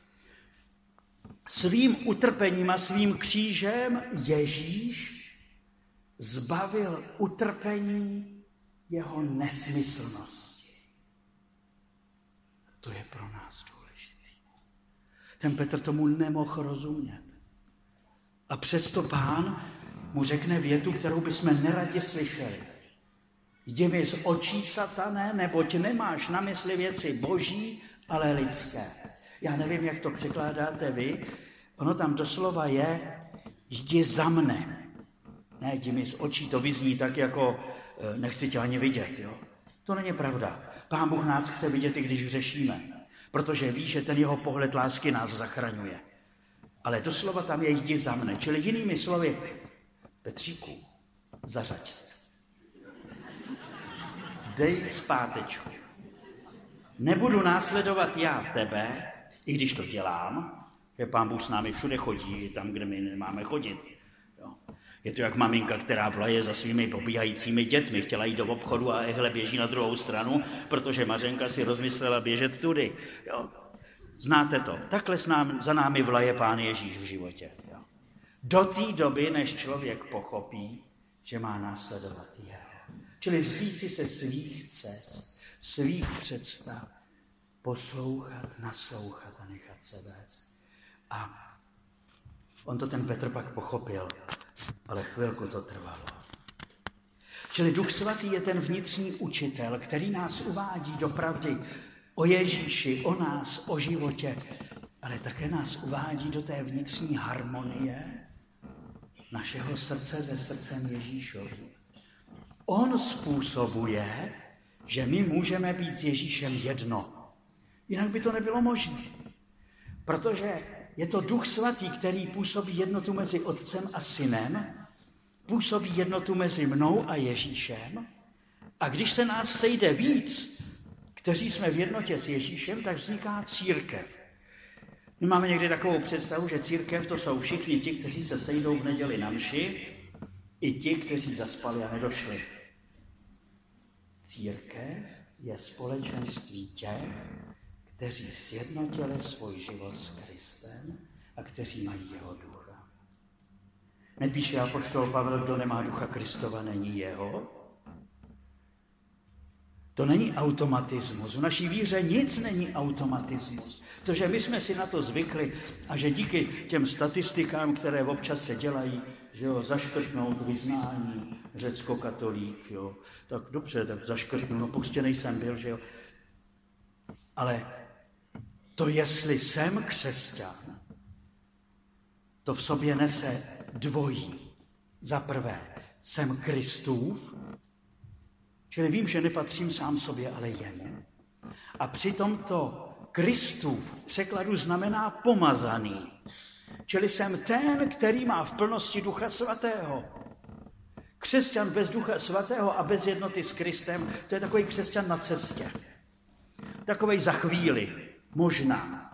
Svým utrpením a svým křížem Ježíš zbavil utrpení jeho nesmyslnosti. To je pro nás důležité. Ten Petr tomu nemohl rozumět. A přesto Pán mu řekne větu, kterou bychom neradi slyšeli. Jdi mi z očí, satané, neboť nemáš na mysli věci boží, ale lidské. Já nevím, jak to překládáte vy. Ono tam doslova je, jdi za mne. Ne, jdi mi z očí, to vyzní tak jako, nechci tě ani vidět. Jo? To není pravda. Pán Bůh nás chce vidět, i když hřešíme. Protože ví, že ten jeho pohled lásky nás zachraňuje. Ale doslova tam je jdi za mne. Čili jinými slovy, Petříku, zařaď se. Dej zpátečku. Nebudu následovat já tebe, i když to dělám, že Pán Bůh s námi všude chodí, tam, kde my nemáme chodit. Jo. Je to jak maminka, která vlaje za svými pobíhajícími dětmi. Chtěla jít do obchodu a ehle běží na druhou stranu, protože Mařenka si rozmyslela běžet tudy. Jo. Znáte to. Takhle s námi, za námi vlaje Pán Ježíš v životě. Jo. Do té doby, než člověk pochopí, že má následovat jeho. Čili zříci se svých cest, svých představ, poslouchat, naslouchat a nechat se vést. A on to ten Petr pak pochopil, ale chvilku to trvalo. Čili Duch Svatý je ten vnitřní učitel, který nás uvádí do pravdy o Ježíši, o nás, o životě, ale také nás uvádí do té vnitřní harmonie našeho srdce se srdcem Ježíšovým. On způsobuje, že my můžeme být s Ježíšem jedno. Jinak by to nebylo možné. Protože je to Duch Svatý, který působí jednotu mezi Otcem a Synem, působí jednotu mezi mnou a Ježíšem. A když se nás sejde víc, kteří jsme v jednotě s Ježíšem, tak vzniká církev. My máme někdy takovou představu, že církev to jsou všichni ti, kteří se sejdou v neděli na mši, i ti, kteří zaspali a nedošli. Církev je společenství těch, kteří sjednotili svůj život s Kristem a kteří mají jeho ducha. Nepíše apoštol Pavel, kdo nemá ducha Kristova, není jeho. To není automatismus. V naší víře nic není automatismus. To, že my jsme si na to zvykli a že díky těm statistikám, které občas se dělají, že jo, zaškrtnout vyznání řecko-katolík, jo, tak dobře, tak zaškrtnu, no prostě nejsem byl, že jo. Ale to, jestli jsem křesťan, to v sobě nese dvojí. Za prvé, jsem Kristův, čili vím, že nepatřím sám sobě, ale jemu. A přitom to Kristův v překladu znamená pomazaný. Čili jsem ten, který má v plnosti Ducha Svatého. Křesťan bez Ducha Svatého a bez jednoty s Kristem, to je takový křesťan na cestě. Takovej za chvíli, možná.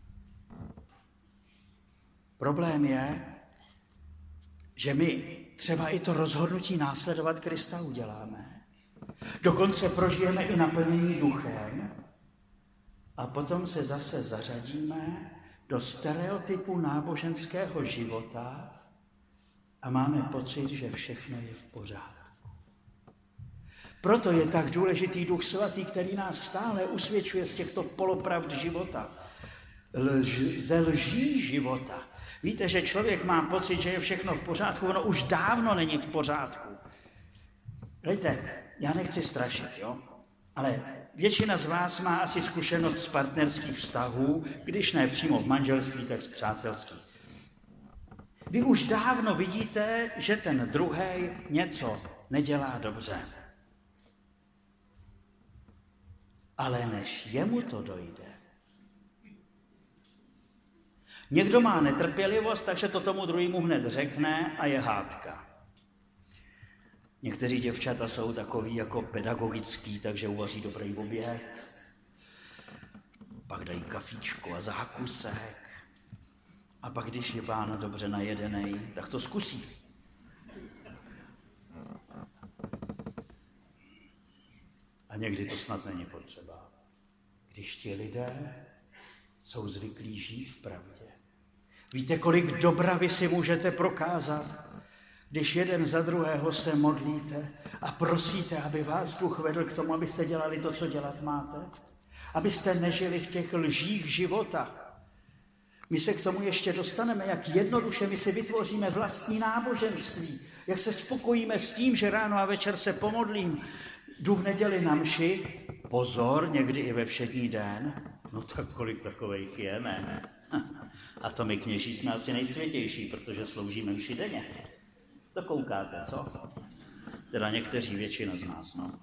Problém je, že my třeba i to rozhodnutí následovat Krista uděláme. Dokonce prožijeme i naplnění duchem a potom se zase zařadíme do stereotypu náboženského života a máme pocit, že všechno je v pořádku. Proto je tak důležitý Duch Svatý, který nás stále usvědčuje z těchto polopravd života, lž, ze lží života. Víte, že člověk má pocit, že je všechno v pořádku, ono už dávno není v pořádku. Víte, já nechci strašit, jo? Ale většina z vás má asi zkušenost z partnerských vztahů, když ne přímo v manželství, tak z přátelských. Vy už dávno vidíte, že ten druhej něco nedělá dobře. Ale než jemu to dojde, někdo má netrpělivost, takže to tomu druhému hned řekne a je hádka. Někteří děvčata jsou takový jako pedagogický, takže uvaří dobrý oběd, pak dají kafíčko a zákusek a pak, když je pán dobře najedenej, tak to zkusí. A někdy to snad není potřeba, když ti lidé jsou zvyklí žít v pravdě. Víte, kolik dobra vy si můžete prokázat, když jeden za druhého se modlíte a prosíte, aby vás Duch vedl k tomu, abyste dělali to, co dělat máte, abyste nežili v těch lžích života. My se k tomu ještě dostaneme, jak jednoduše my si vytvoříme vlastní náboženství, jak se spokojíme s tím, že ráno a večer se pomodlím, jdu v neděli na mši, pozor, někdy i ve všední den, no tak kolik takovejch je, ne? A to my kněží jsme asi nejsvětější, protože sloužíme mši denně. To koukáte, co? Teda někteří, většina z nás, no.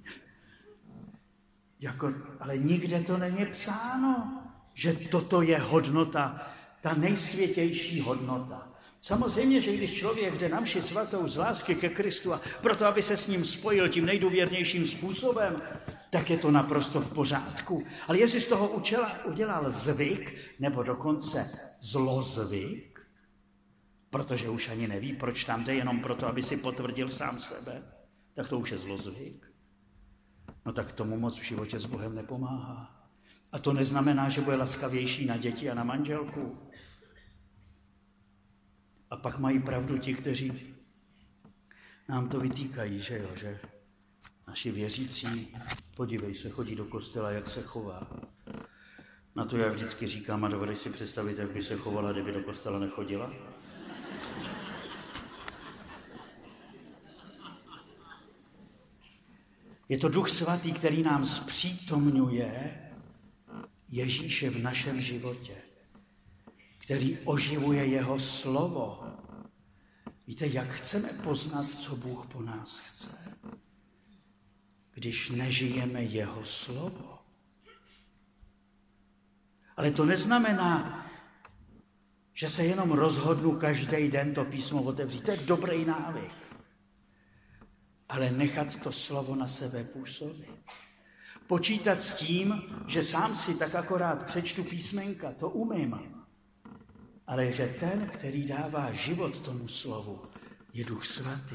Jako, ale nikde to není psáno, že toto je hodnota, ta nejsvětější hodnota. Samozřejmě, že když člověk jde na mši svatou z lásky ke Kristu a proto, aby se s ním spojil tím nejdůvěrnějším způsobem, tak je to naprosto v pořádku. Ale jestli z toho učela, udělal zvyk, nebo dokonce zlozvyk, protože už ani neví, proč tam jde, jenom proto, aby si potvrdil sám sebe, tak to už je zlozvyk. No tak tomu moc v životě s Bohem nepomáhá. A to neznamená, že bude laskavější na děti a na manželku. A pak mají pravdu ti, kteří nám to vytýkají, že jo, že naši věřící, podívej se, chodí do kostela, jak se chová. Na to já vždycky říkám, a dovedeš si představit, jak by se chovala, kdyby do kostela nechodila? Je to Duch Svatý, který nám zpřítomňuje Ježíše v našem životě, který oživuje jeho slovo. Víte, jak chceme poznat, co Bůh po nás chce, když nežijeme jeho slovo? Ale to neznamená, že se jenom rozhodnu každý den to písmo otevřít. To je dobrý návyk. Ale nechat to slovo na sebe působit. Počítat s tím, že sám si tak akorát přečtu písmenka, to umím. Ale že ten, který dává život tomu slovu, je Duch Svatý.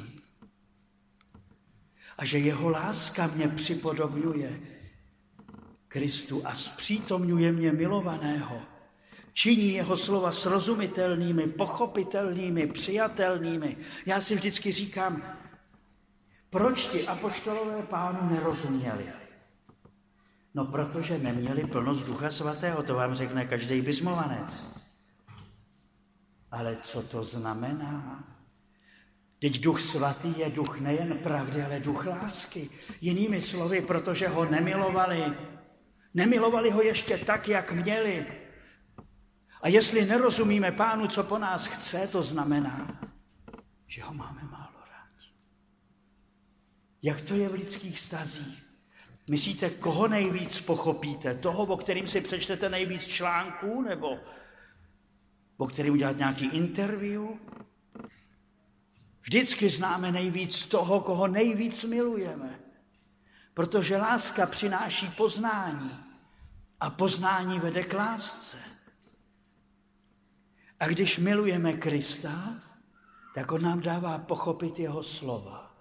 A že jeho láska mě připodobňuje Kristu a zpřítomňuje mě milovaného. Činí jeho slova srozumitelnými, pochopitelnými, přijatelnými. Já si vždycky říkám, proč ti apoštolové Pánu nerozuměli? No, protože neměli plnost Ducha Svatého, to vám řekne každý biřmovanec. Ale co to znamená? Teď Duch Svatý je duch nejen pravdy, ale duch lásky. Jinými slovy, protože ho nemilovali. Nemilovali ho ještě tak, jak měli. A jestli nerozumíme Pánu, co po nás chce, to znamená, že ho máme málo rádi. Jak to je v lidských vztazích? Myslíte, koho nejvíc pochopíte? Toho, o kterým si přečtete nejvíc článků, nebo o kterým udělat nějaký interview? Vždycky známe nejvíc toho, koho nejvíc milujeme. Protože láska přináší poznání a poznání vede k lásce. A když milujeme Krista, tak on nám dává pochopit jeho slova.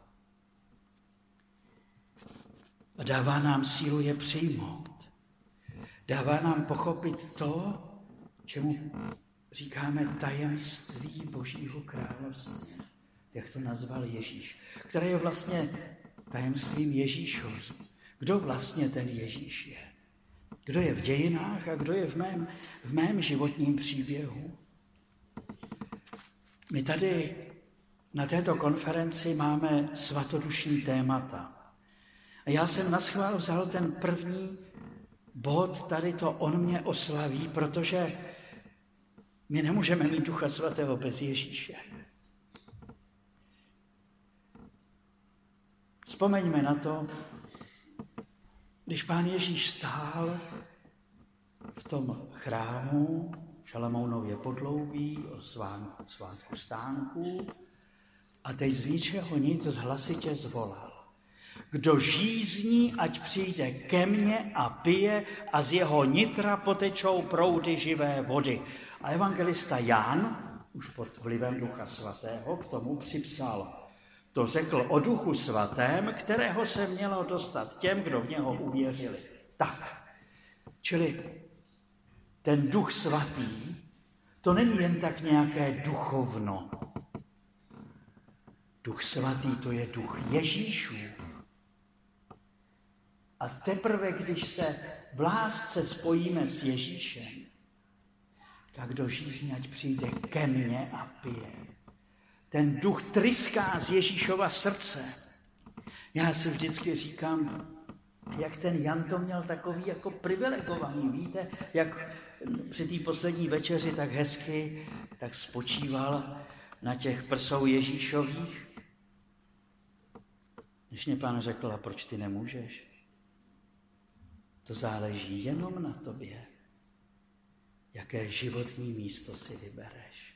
A dává nám sílu je přijmout. Dává nám pochopit to, čemu říkáme tajemství Božího království, jak to nazval Ježíš, které je vlastně tajemstvím Ježíšovým. Kdo vlastně ten Ježíš je? Kdo je v dějinách a kdo je v mém, v mém životním příběhu? My tady na této konferenci máme svatodušní témata. A já jsem naschvál vzal ten první bod, tady to on mě oslaví, protože my nemůžeme mít Ducha Svatého bez Ježíše. Vzpomeňme na to, když Pán Ježíš stál v tom chrámu Šalamounově podloubí o svátku stánků a teď z ničeho nic hlasitě zvolal. Kdo žízní, ať přijde ke mně a pije a z jeho nitra potečou proudy živé vody. A evangelista Jan, už pod vlivem Ducha Svatého, k tomu připsal. To řekl o Duchu Svatém, kterého se mělo dostat těm, kdo v něho uvěřili. Tak, čili ten Duch Svatý, to není jen tak nějaké duchovno. Duch Svatý, to je duch Ježíšů. A teprve, když se v lásce spojíme s Ježíšem, tak kdo žízní, ať přijde ke mně a pije. Ten duch tryská z Ježíšova srdce. Já si vždycky říkám, jak ten Jan to měl takový jako privilegovaný. Víte, jak při té poslední večeři tak hezky tak spočíval na těch prsou Ježíšových. Když mě Pán řekl, a proč ty nemůžeš? To záleží jenom na tobě, jaké životní místo si vybereš.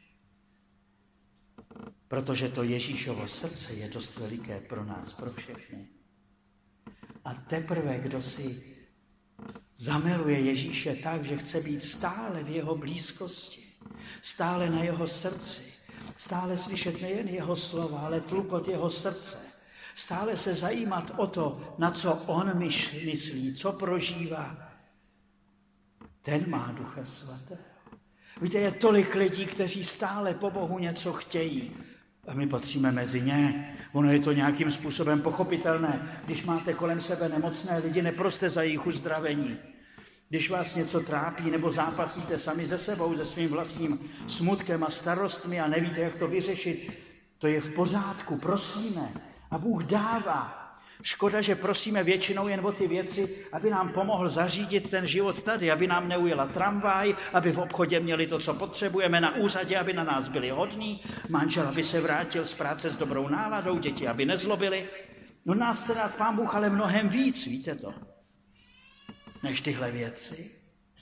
Protože to Ježíšovo srdce je dost veliké pro nás, pro všechny. A teprve, kdo si zamiluje Ježíše tak, že chce být stále v jeho blízkosti, stále na jeho srdci, stále slyšet nejen jeho slova, ale tlukot jeho srdce, stále se zajímat o to, na co on myslí, co prožívá, ten má Ducha Svatého. Víte, je tolik lidí, kteří stále po Bohu něco chtějí. A my patříme mezi ně. Ono je to nějakým způsobem pochopitelné. Když máte kolem sebe nemocné lidi, neproste za jejich uzdravení. Když vás něco trápí nebo zápasíte sami se sebou, se svým vlastním smutkem a starostmi a nevíte, jak to vyřešit, to je v pořádku, prosíme. A Bůh dává. Škoda, že prosíme většinou jen o ty věci, aby nám pomohl zařídit ten život tady, aby nám neujela tramvaj, aby v obchodě měli to, co potřebujeme, na úřadě, aby na nás byli hodní, manžel, aby se vrátil z práce s dobrou náladou, děti, aby nezlobili. No nás chce dát Pán Bůh, ale mnohem víc, víte to, než tyhle věci.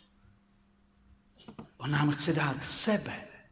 On nám chce dát sebe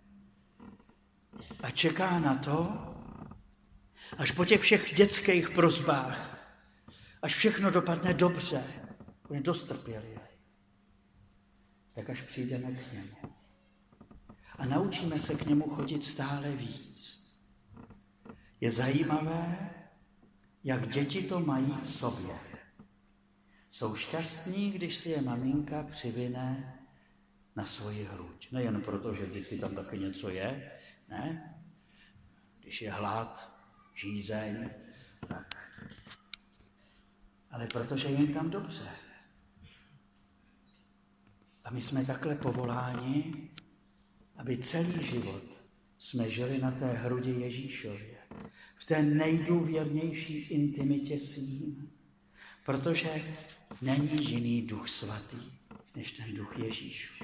a čeká na to, až po těch všech dětských prosbách, až všechno dopadne dobře, on je dost trpělivý, tak až přijdeme k němu. A naučíme se k němu chodit stále víc. Je zajímavé, jak děti to mají v sobě. Jsou šťastní, když si je maminka přivine na svoji hruď. Nejen proto, že vždycky tam taky něco je, ne? Když je hlad, žízeň, tak. Ale protože jim tam dobře. A my jsme takhle povoláni, aby celý život jsme žili na té hrudi Ježíšově. V té nejdůvěrnější intimitě s ním. Protože není jiný Duch Svatý, než ten Duch Ježíšů.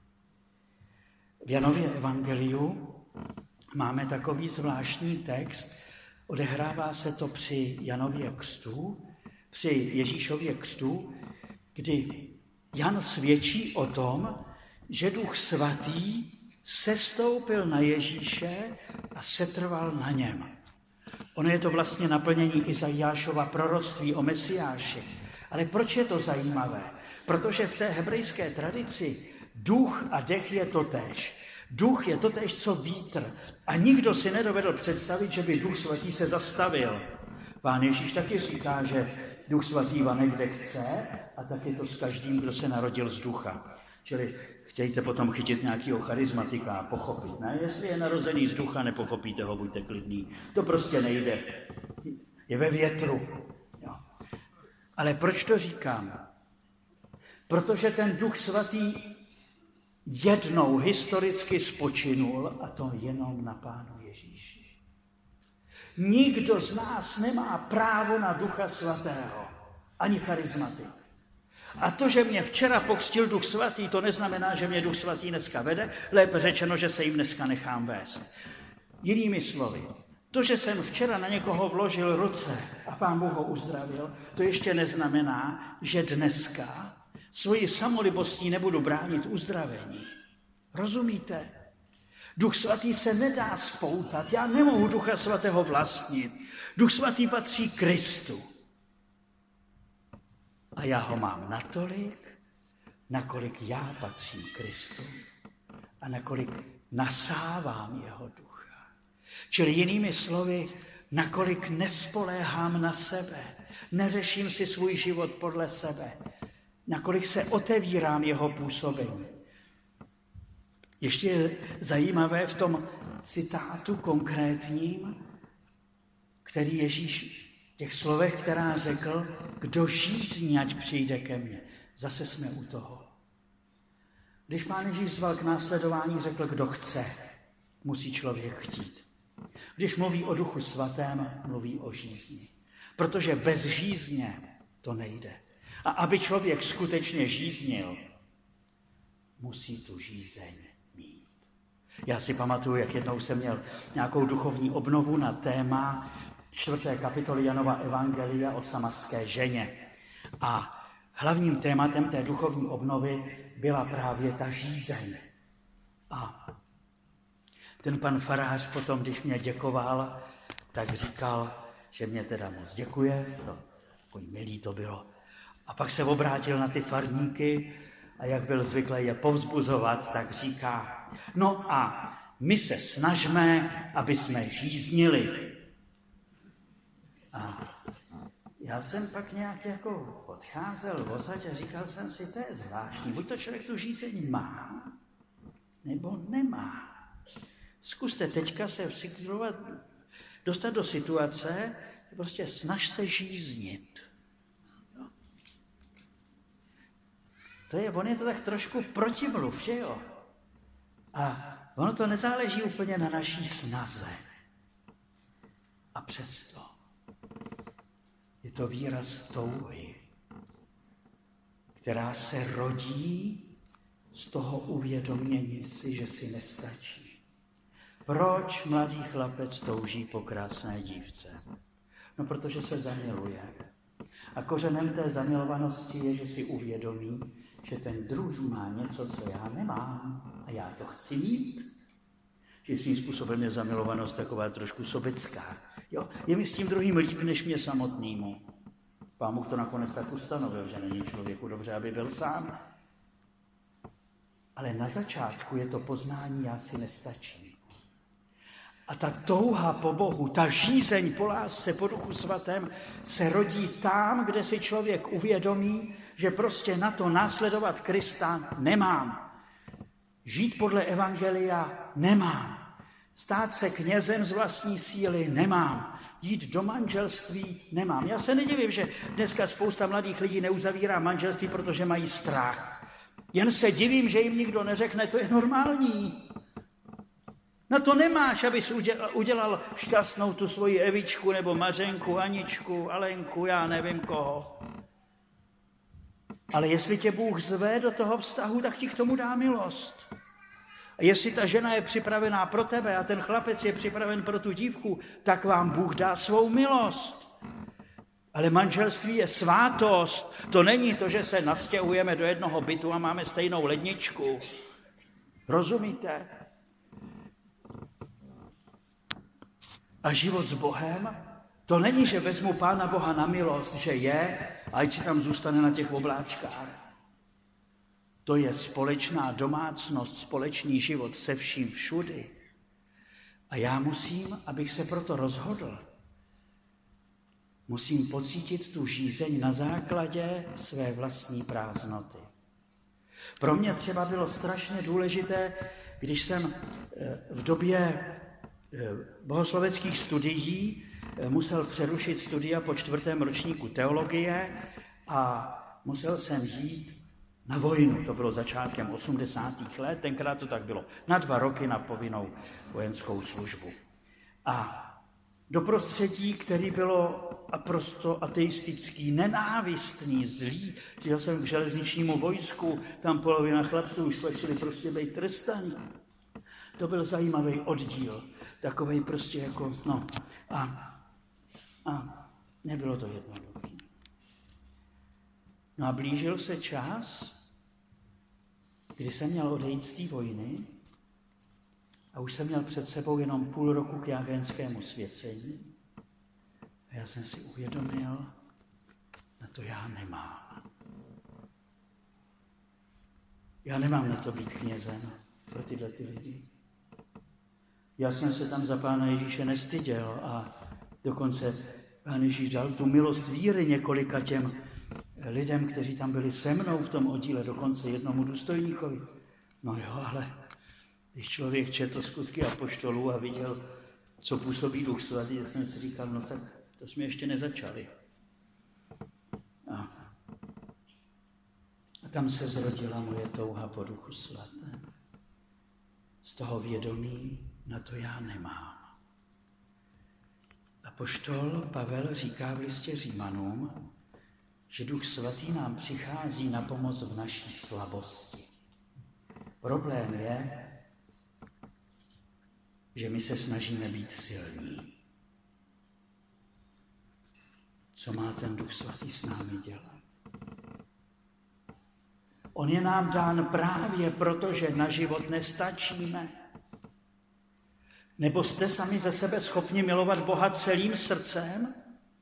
V Janově evangeliu máme takový zvláštní text, odehrává se to při Janově křtu, při Ježíšově křtu, kdy Jan svědčí o tom, že Duch Svatý sestoupil na Ježíše a setrval na něm. Ono je to vlastně naplnění Izajášova proroctví o Mesiáši. Ale proč je to zajímavé? Protože v té hebrejské tradici duch a dech je totéž. Duch je totéž, co vítr. A nikdo si nedovedl představit, že by Duch Svatý se zastavil. Pán Ježíš taky říká, že Duch Svatý vane kde chce a tak je to s každým, kdo se narodil z ducha. Čili chtějte potom chytit nějakého charizmatika a pochopit. Ne? Jestli je narozený z ducha, nepochopíte ho, buďte klidný. To prostě nejde. Je ve větru. Jo. Ale proč to říkám? Protože ten Duch Svatý jednou historicky spočinul, a to jenom na Pánu Ježíši. Nikdo z nás nemá právo na Ducha Svatého, ani charizmatik. A to, že mě včera pokřtil Duch Svatý, to neznamená, že mě Duch Svatý dneska vede, lépe řečeno, že se jim dneska nechám vést. Jinými slovy, to, že jsem včera na někoho vložil ruce a Pán Bůh ho uzdravil, to ještě neznamená, že dneska svoji samolibostí nebudu bránit uzdravení. Rozumíte? Duch Svatý se nedá spoutat. Já nemohu Ducha Svatého vlastnit. Duch Svatý patří Kristu. A já ho mám natolik, nakolik já patřím Kristu a nakolik nasávám jeho ducha. Čili jinými slovy, nakolik nespoléhám na sebe, neřeším si svůj život podle sebe, nakolik se otevírám jeho působení. Ještě je zajímavé v tom citátu konkrétním, který Ježíš v těch slovech, která řekl, kdo žízní, ať přijde ke mně. Zase jsme u toho. Když Pán Ježíš zval k následování, řekl, kdo chce, musí člověk chtít. Když mluví o Duchu Svatém, mluví o žízni. Protože bez žízně to nejde. A aby člověk skutečně žíznil, musí tu žízeň mít. Já si pamatuju, jak jednou jsem měl nějakou duchovní obnovu na téma čtvrté kapitoly Janova evangelia o samarské ženě. A hlavním tématem té duchovní obnovy byla právě ta žízeň. A ten pan farář potom, když mě děkoval, tak říkal, že mě teda moc děkuje, no, takový milý to bylo. A pak se obrátil na ty farníky a jak byl zvyklý je povzbuzovat, tak říká, no a my se snažme, aby jsme žíznili. A já jsem pak nějak jako odcházel odsaď a říkal jsem si, to je zvláštní, buď to člověk tu žízeň má, nebo nemá. Zkuste teďka se vsikrovat, dostat do situace, prostě snaž se žíznit. Jo. To je, on je to tak trošku protimluv, že jo? A ono to nezáleží úplně na naší snaze. A přesto je to výraz touhy, která se rodí z toho uvědomění si, že si nestačí. Proč mladý chlapec touží po krásné dívce? No, protože se zamiluje. A kořenem té zamilovanosti je, že si uvědomí, že ten druhý má něco, co já nemám a já to chci mít. Že svým způsobem je zamilovanost taková trošku sobecká. Jo, je mi s tím druhým líp, než mě samotnému. Pán Bůh to nakonec tak ustanovil, že není člověku dobře, aby byl sám. Ale na začátku je to poznání, já si nestačím. A ta touha po Bohu, ta žízeň po lásce, po Duchu Svatém se rodí tam, kde si člověk uvědomí, že prostě na to následovat Krista nemám. Žít podle evangelia nemám. Stát se knězem z vlastní síly nemám. Jít do manželství nemám. Já se nedivím, že dneska spousta mladých lidí neuzavírá manželství, protože mají strach. Jen se divím, že jim nikdo neřekne, to je normální. No to nemáš, abys udělal šťastnou tu svoji Evičku, nebo Mařenku, Aničku, Alenku, já nevím koho. Ale jestli tě Bůh zve do toho vztahu, tak ti k tomu dá milost. A jestli ta žena je připravená pro tebe a ten chlapec je připraven pro tu dívku, tak vám Bůh dá svou milost. Ale manželství je svátost. To není to, že se nastěhujeme do jednoho bytu a máme stejnou ledničku. Rozumíte? A život s Bohem, to není, že vezmu Pána Boha na milost, že je, a ať si tam zůstane na těch obláčkách. To je společná domácnost, společný život se vším všudy. A já musím, abych se proto rozhodl, musím pocítit tu žízeň na základě své vlastní prázdnoty. Pro mě třeba bylo strašně důležité, když jsem v době bohosloveckých studií musel přerušit studia po čtvrtém ročníku teologie a musel jsem jít na vojnu. To bylo začátkem osmdesátých let, tenkrát to tak bylo. Na dva roky na povinnou vojenskou službu. A do prostředí, který bylo naprosto ateistický, nenávistný, zlý. Žil jsem k železničnímu vojsku, tam polovina chlapců už šli prostě být trestaní. To byl zajímavý oddíl, takovej prostě jako, no, a, a nebylo to jednoduché. No a blížil se čas, kdy jsem měl odejít z té vojny a už jsem měl před sebou jenom půl roku k jágenskému svěcení. A já jsem si uvědomil, na to já nemám. Já nemám na to být knězem pro tyhle ty lidi. Já jsem se tam za Pána Ježíše nestyděl a dokonce Pán Ježíš dal tu milost víry několika těm lidem, kteří tam byli se mnou v tom oddíle, dokonce jednomu důstojníkovi. No jo, ale když člověk četl skutky apoštolů a viděl, co působí Duch Svatý, tak jsem si říkal, no tak to jsme ještě nezačali. A, a tam se zrodila moje touha po Duchu Svatém. Z toho vědomí na to já nemám. Apoštol Pavel říká v listě Římanům, že Duch Svatý nám přichází na pomoc v naší slabosti. Problém je, že my se snažíme být silní. Co má ten Duch Svatý s námi dělat? On je nám dán právě proto, že na život nestačíme. Nebo jste sami ze sebe schopni milovat Boha celým srdcem?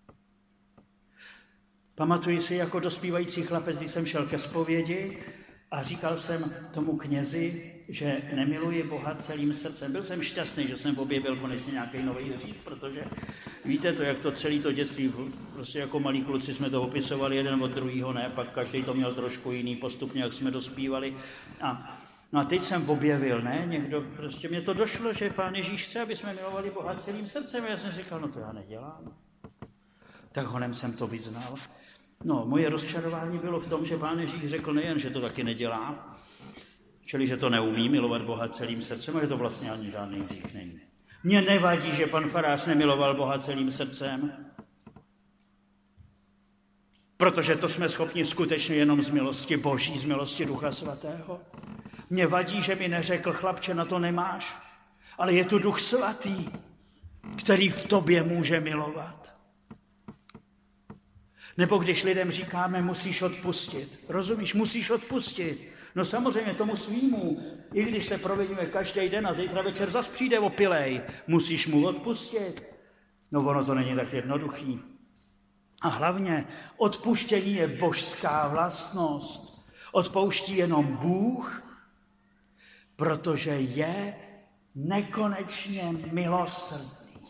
Pamatuji si jako dospívající chlapec, když jsem šel ke zpovědi a říkal jsem tomu knězi, že nemiluji Boha celým srdcem. Byl jsem šťastný, že jsem objevil konečně nějaký nový hřích, protože víte to, jak to celé to dětství, prostě jako malí kluci jsme to opisovali jeden od druhého, ne, pak každý to měl trošku jiný postupně, jak jsme dospívali. A, no a teď jsem objevil, ne, někdo, prostě mě to došlo, že Pán Ježíš chce, aby jsme milovali Boha celým srdcem. Já jsem říkal, no to já nedělám. Tak honem jsem to vyznal. No, moje rozčarování bylo v tom, že Pán Ježíš řekl nejen, že to taky nedělá, čili že to neumí milovat Boha celým srdcem, ale že to vlastně ani žádný hřích není. Mně nevadí, že pan farář nemiloval Boha celým srdcem, protože to jsme schopni skutečně jenom z milosti Boží, z milosti Ducha Svatého. Mně vadí, že mi neřekl, chlapče, na to nemáš, ale je tu Duch Svatý, který v tobě může milovat. Nebo když lidem říkáme, musíš odpustit. Rozumíš, musíš odpustit. No samozřejmě tomu svýmu, i když se provedíme každý den a zítra večer zas přijde opilej, musíš mu odpustit. No ono to není tak jednoduchý. A hlavně odpuštění je božská vlastnost. Odpouští jenom Bůh, protože je nekonečně milosrdný.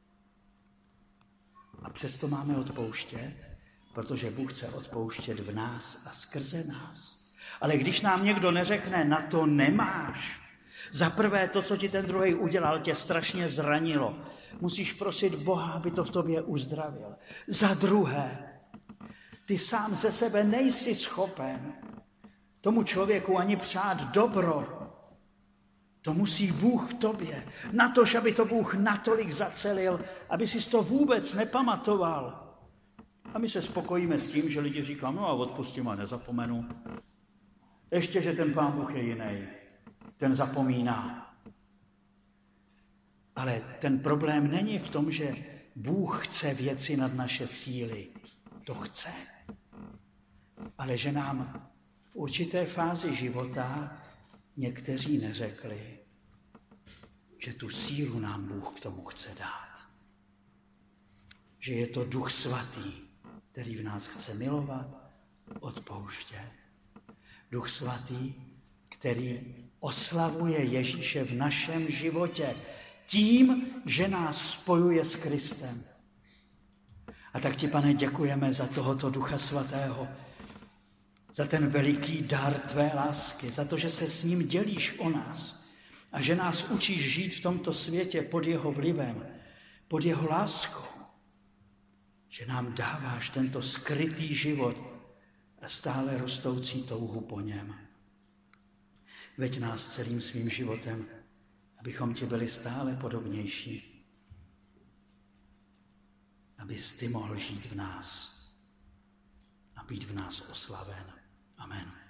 A přesto máme odpouštět, protože Bůh chce odpouštět v nás a skrze nás. Ale když nám někdo neřekne, na to nemáš, za prvé to, co ti ten druhý udělal, tě strašně zranilo. Musíš prosit Boha, aby to v tobě uzdravil. Za druhé, ty sám ze sebe nejsi schopen tomu člověku ani přát dobro. To musí Bůh v tobě. Natož, aby to Bůh natolik zacelil, aby si to vůbec nepamatoval. A my se spokojíme s tím, že lidi říkají, no a odpustím a nezapomenu. Ještě, že ten Pán Bůh je jiný. Ten zapomíná. Ale ten problém není v tom, že Bůh chce věci nad naše síly. To chce. Ale že nám v určité fázi života někteří neřekli, že tu sílu nám Bůh k tomu chce dát. že je to Duch Svatý, který v nás chce milovat, odpouštět. Duch Svatý, který oslavuje Ježíše v našem životě tím, že nás spojuje s Kristem. A tak ti, Pane, děkujeme za tohoto Ducha Svatého, za ten veliký dar tvé lásky, za to, že se s ním dělíš o nás a že nás učíš žít v tomto světě pod jeho vlivem, pod jeho láskou, že nám dáváš tento skrytý život a stále rostoucí touhu po něm. Veď nás celým svým životem, abychom ti byli stále podobnější, abys ty mohl žít v nás a být v nás oslaven. Amen.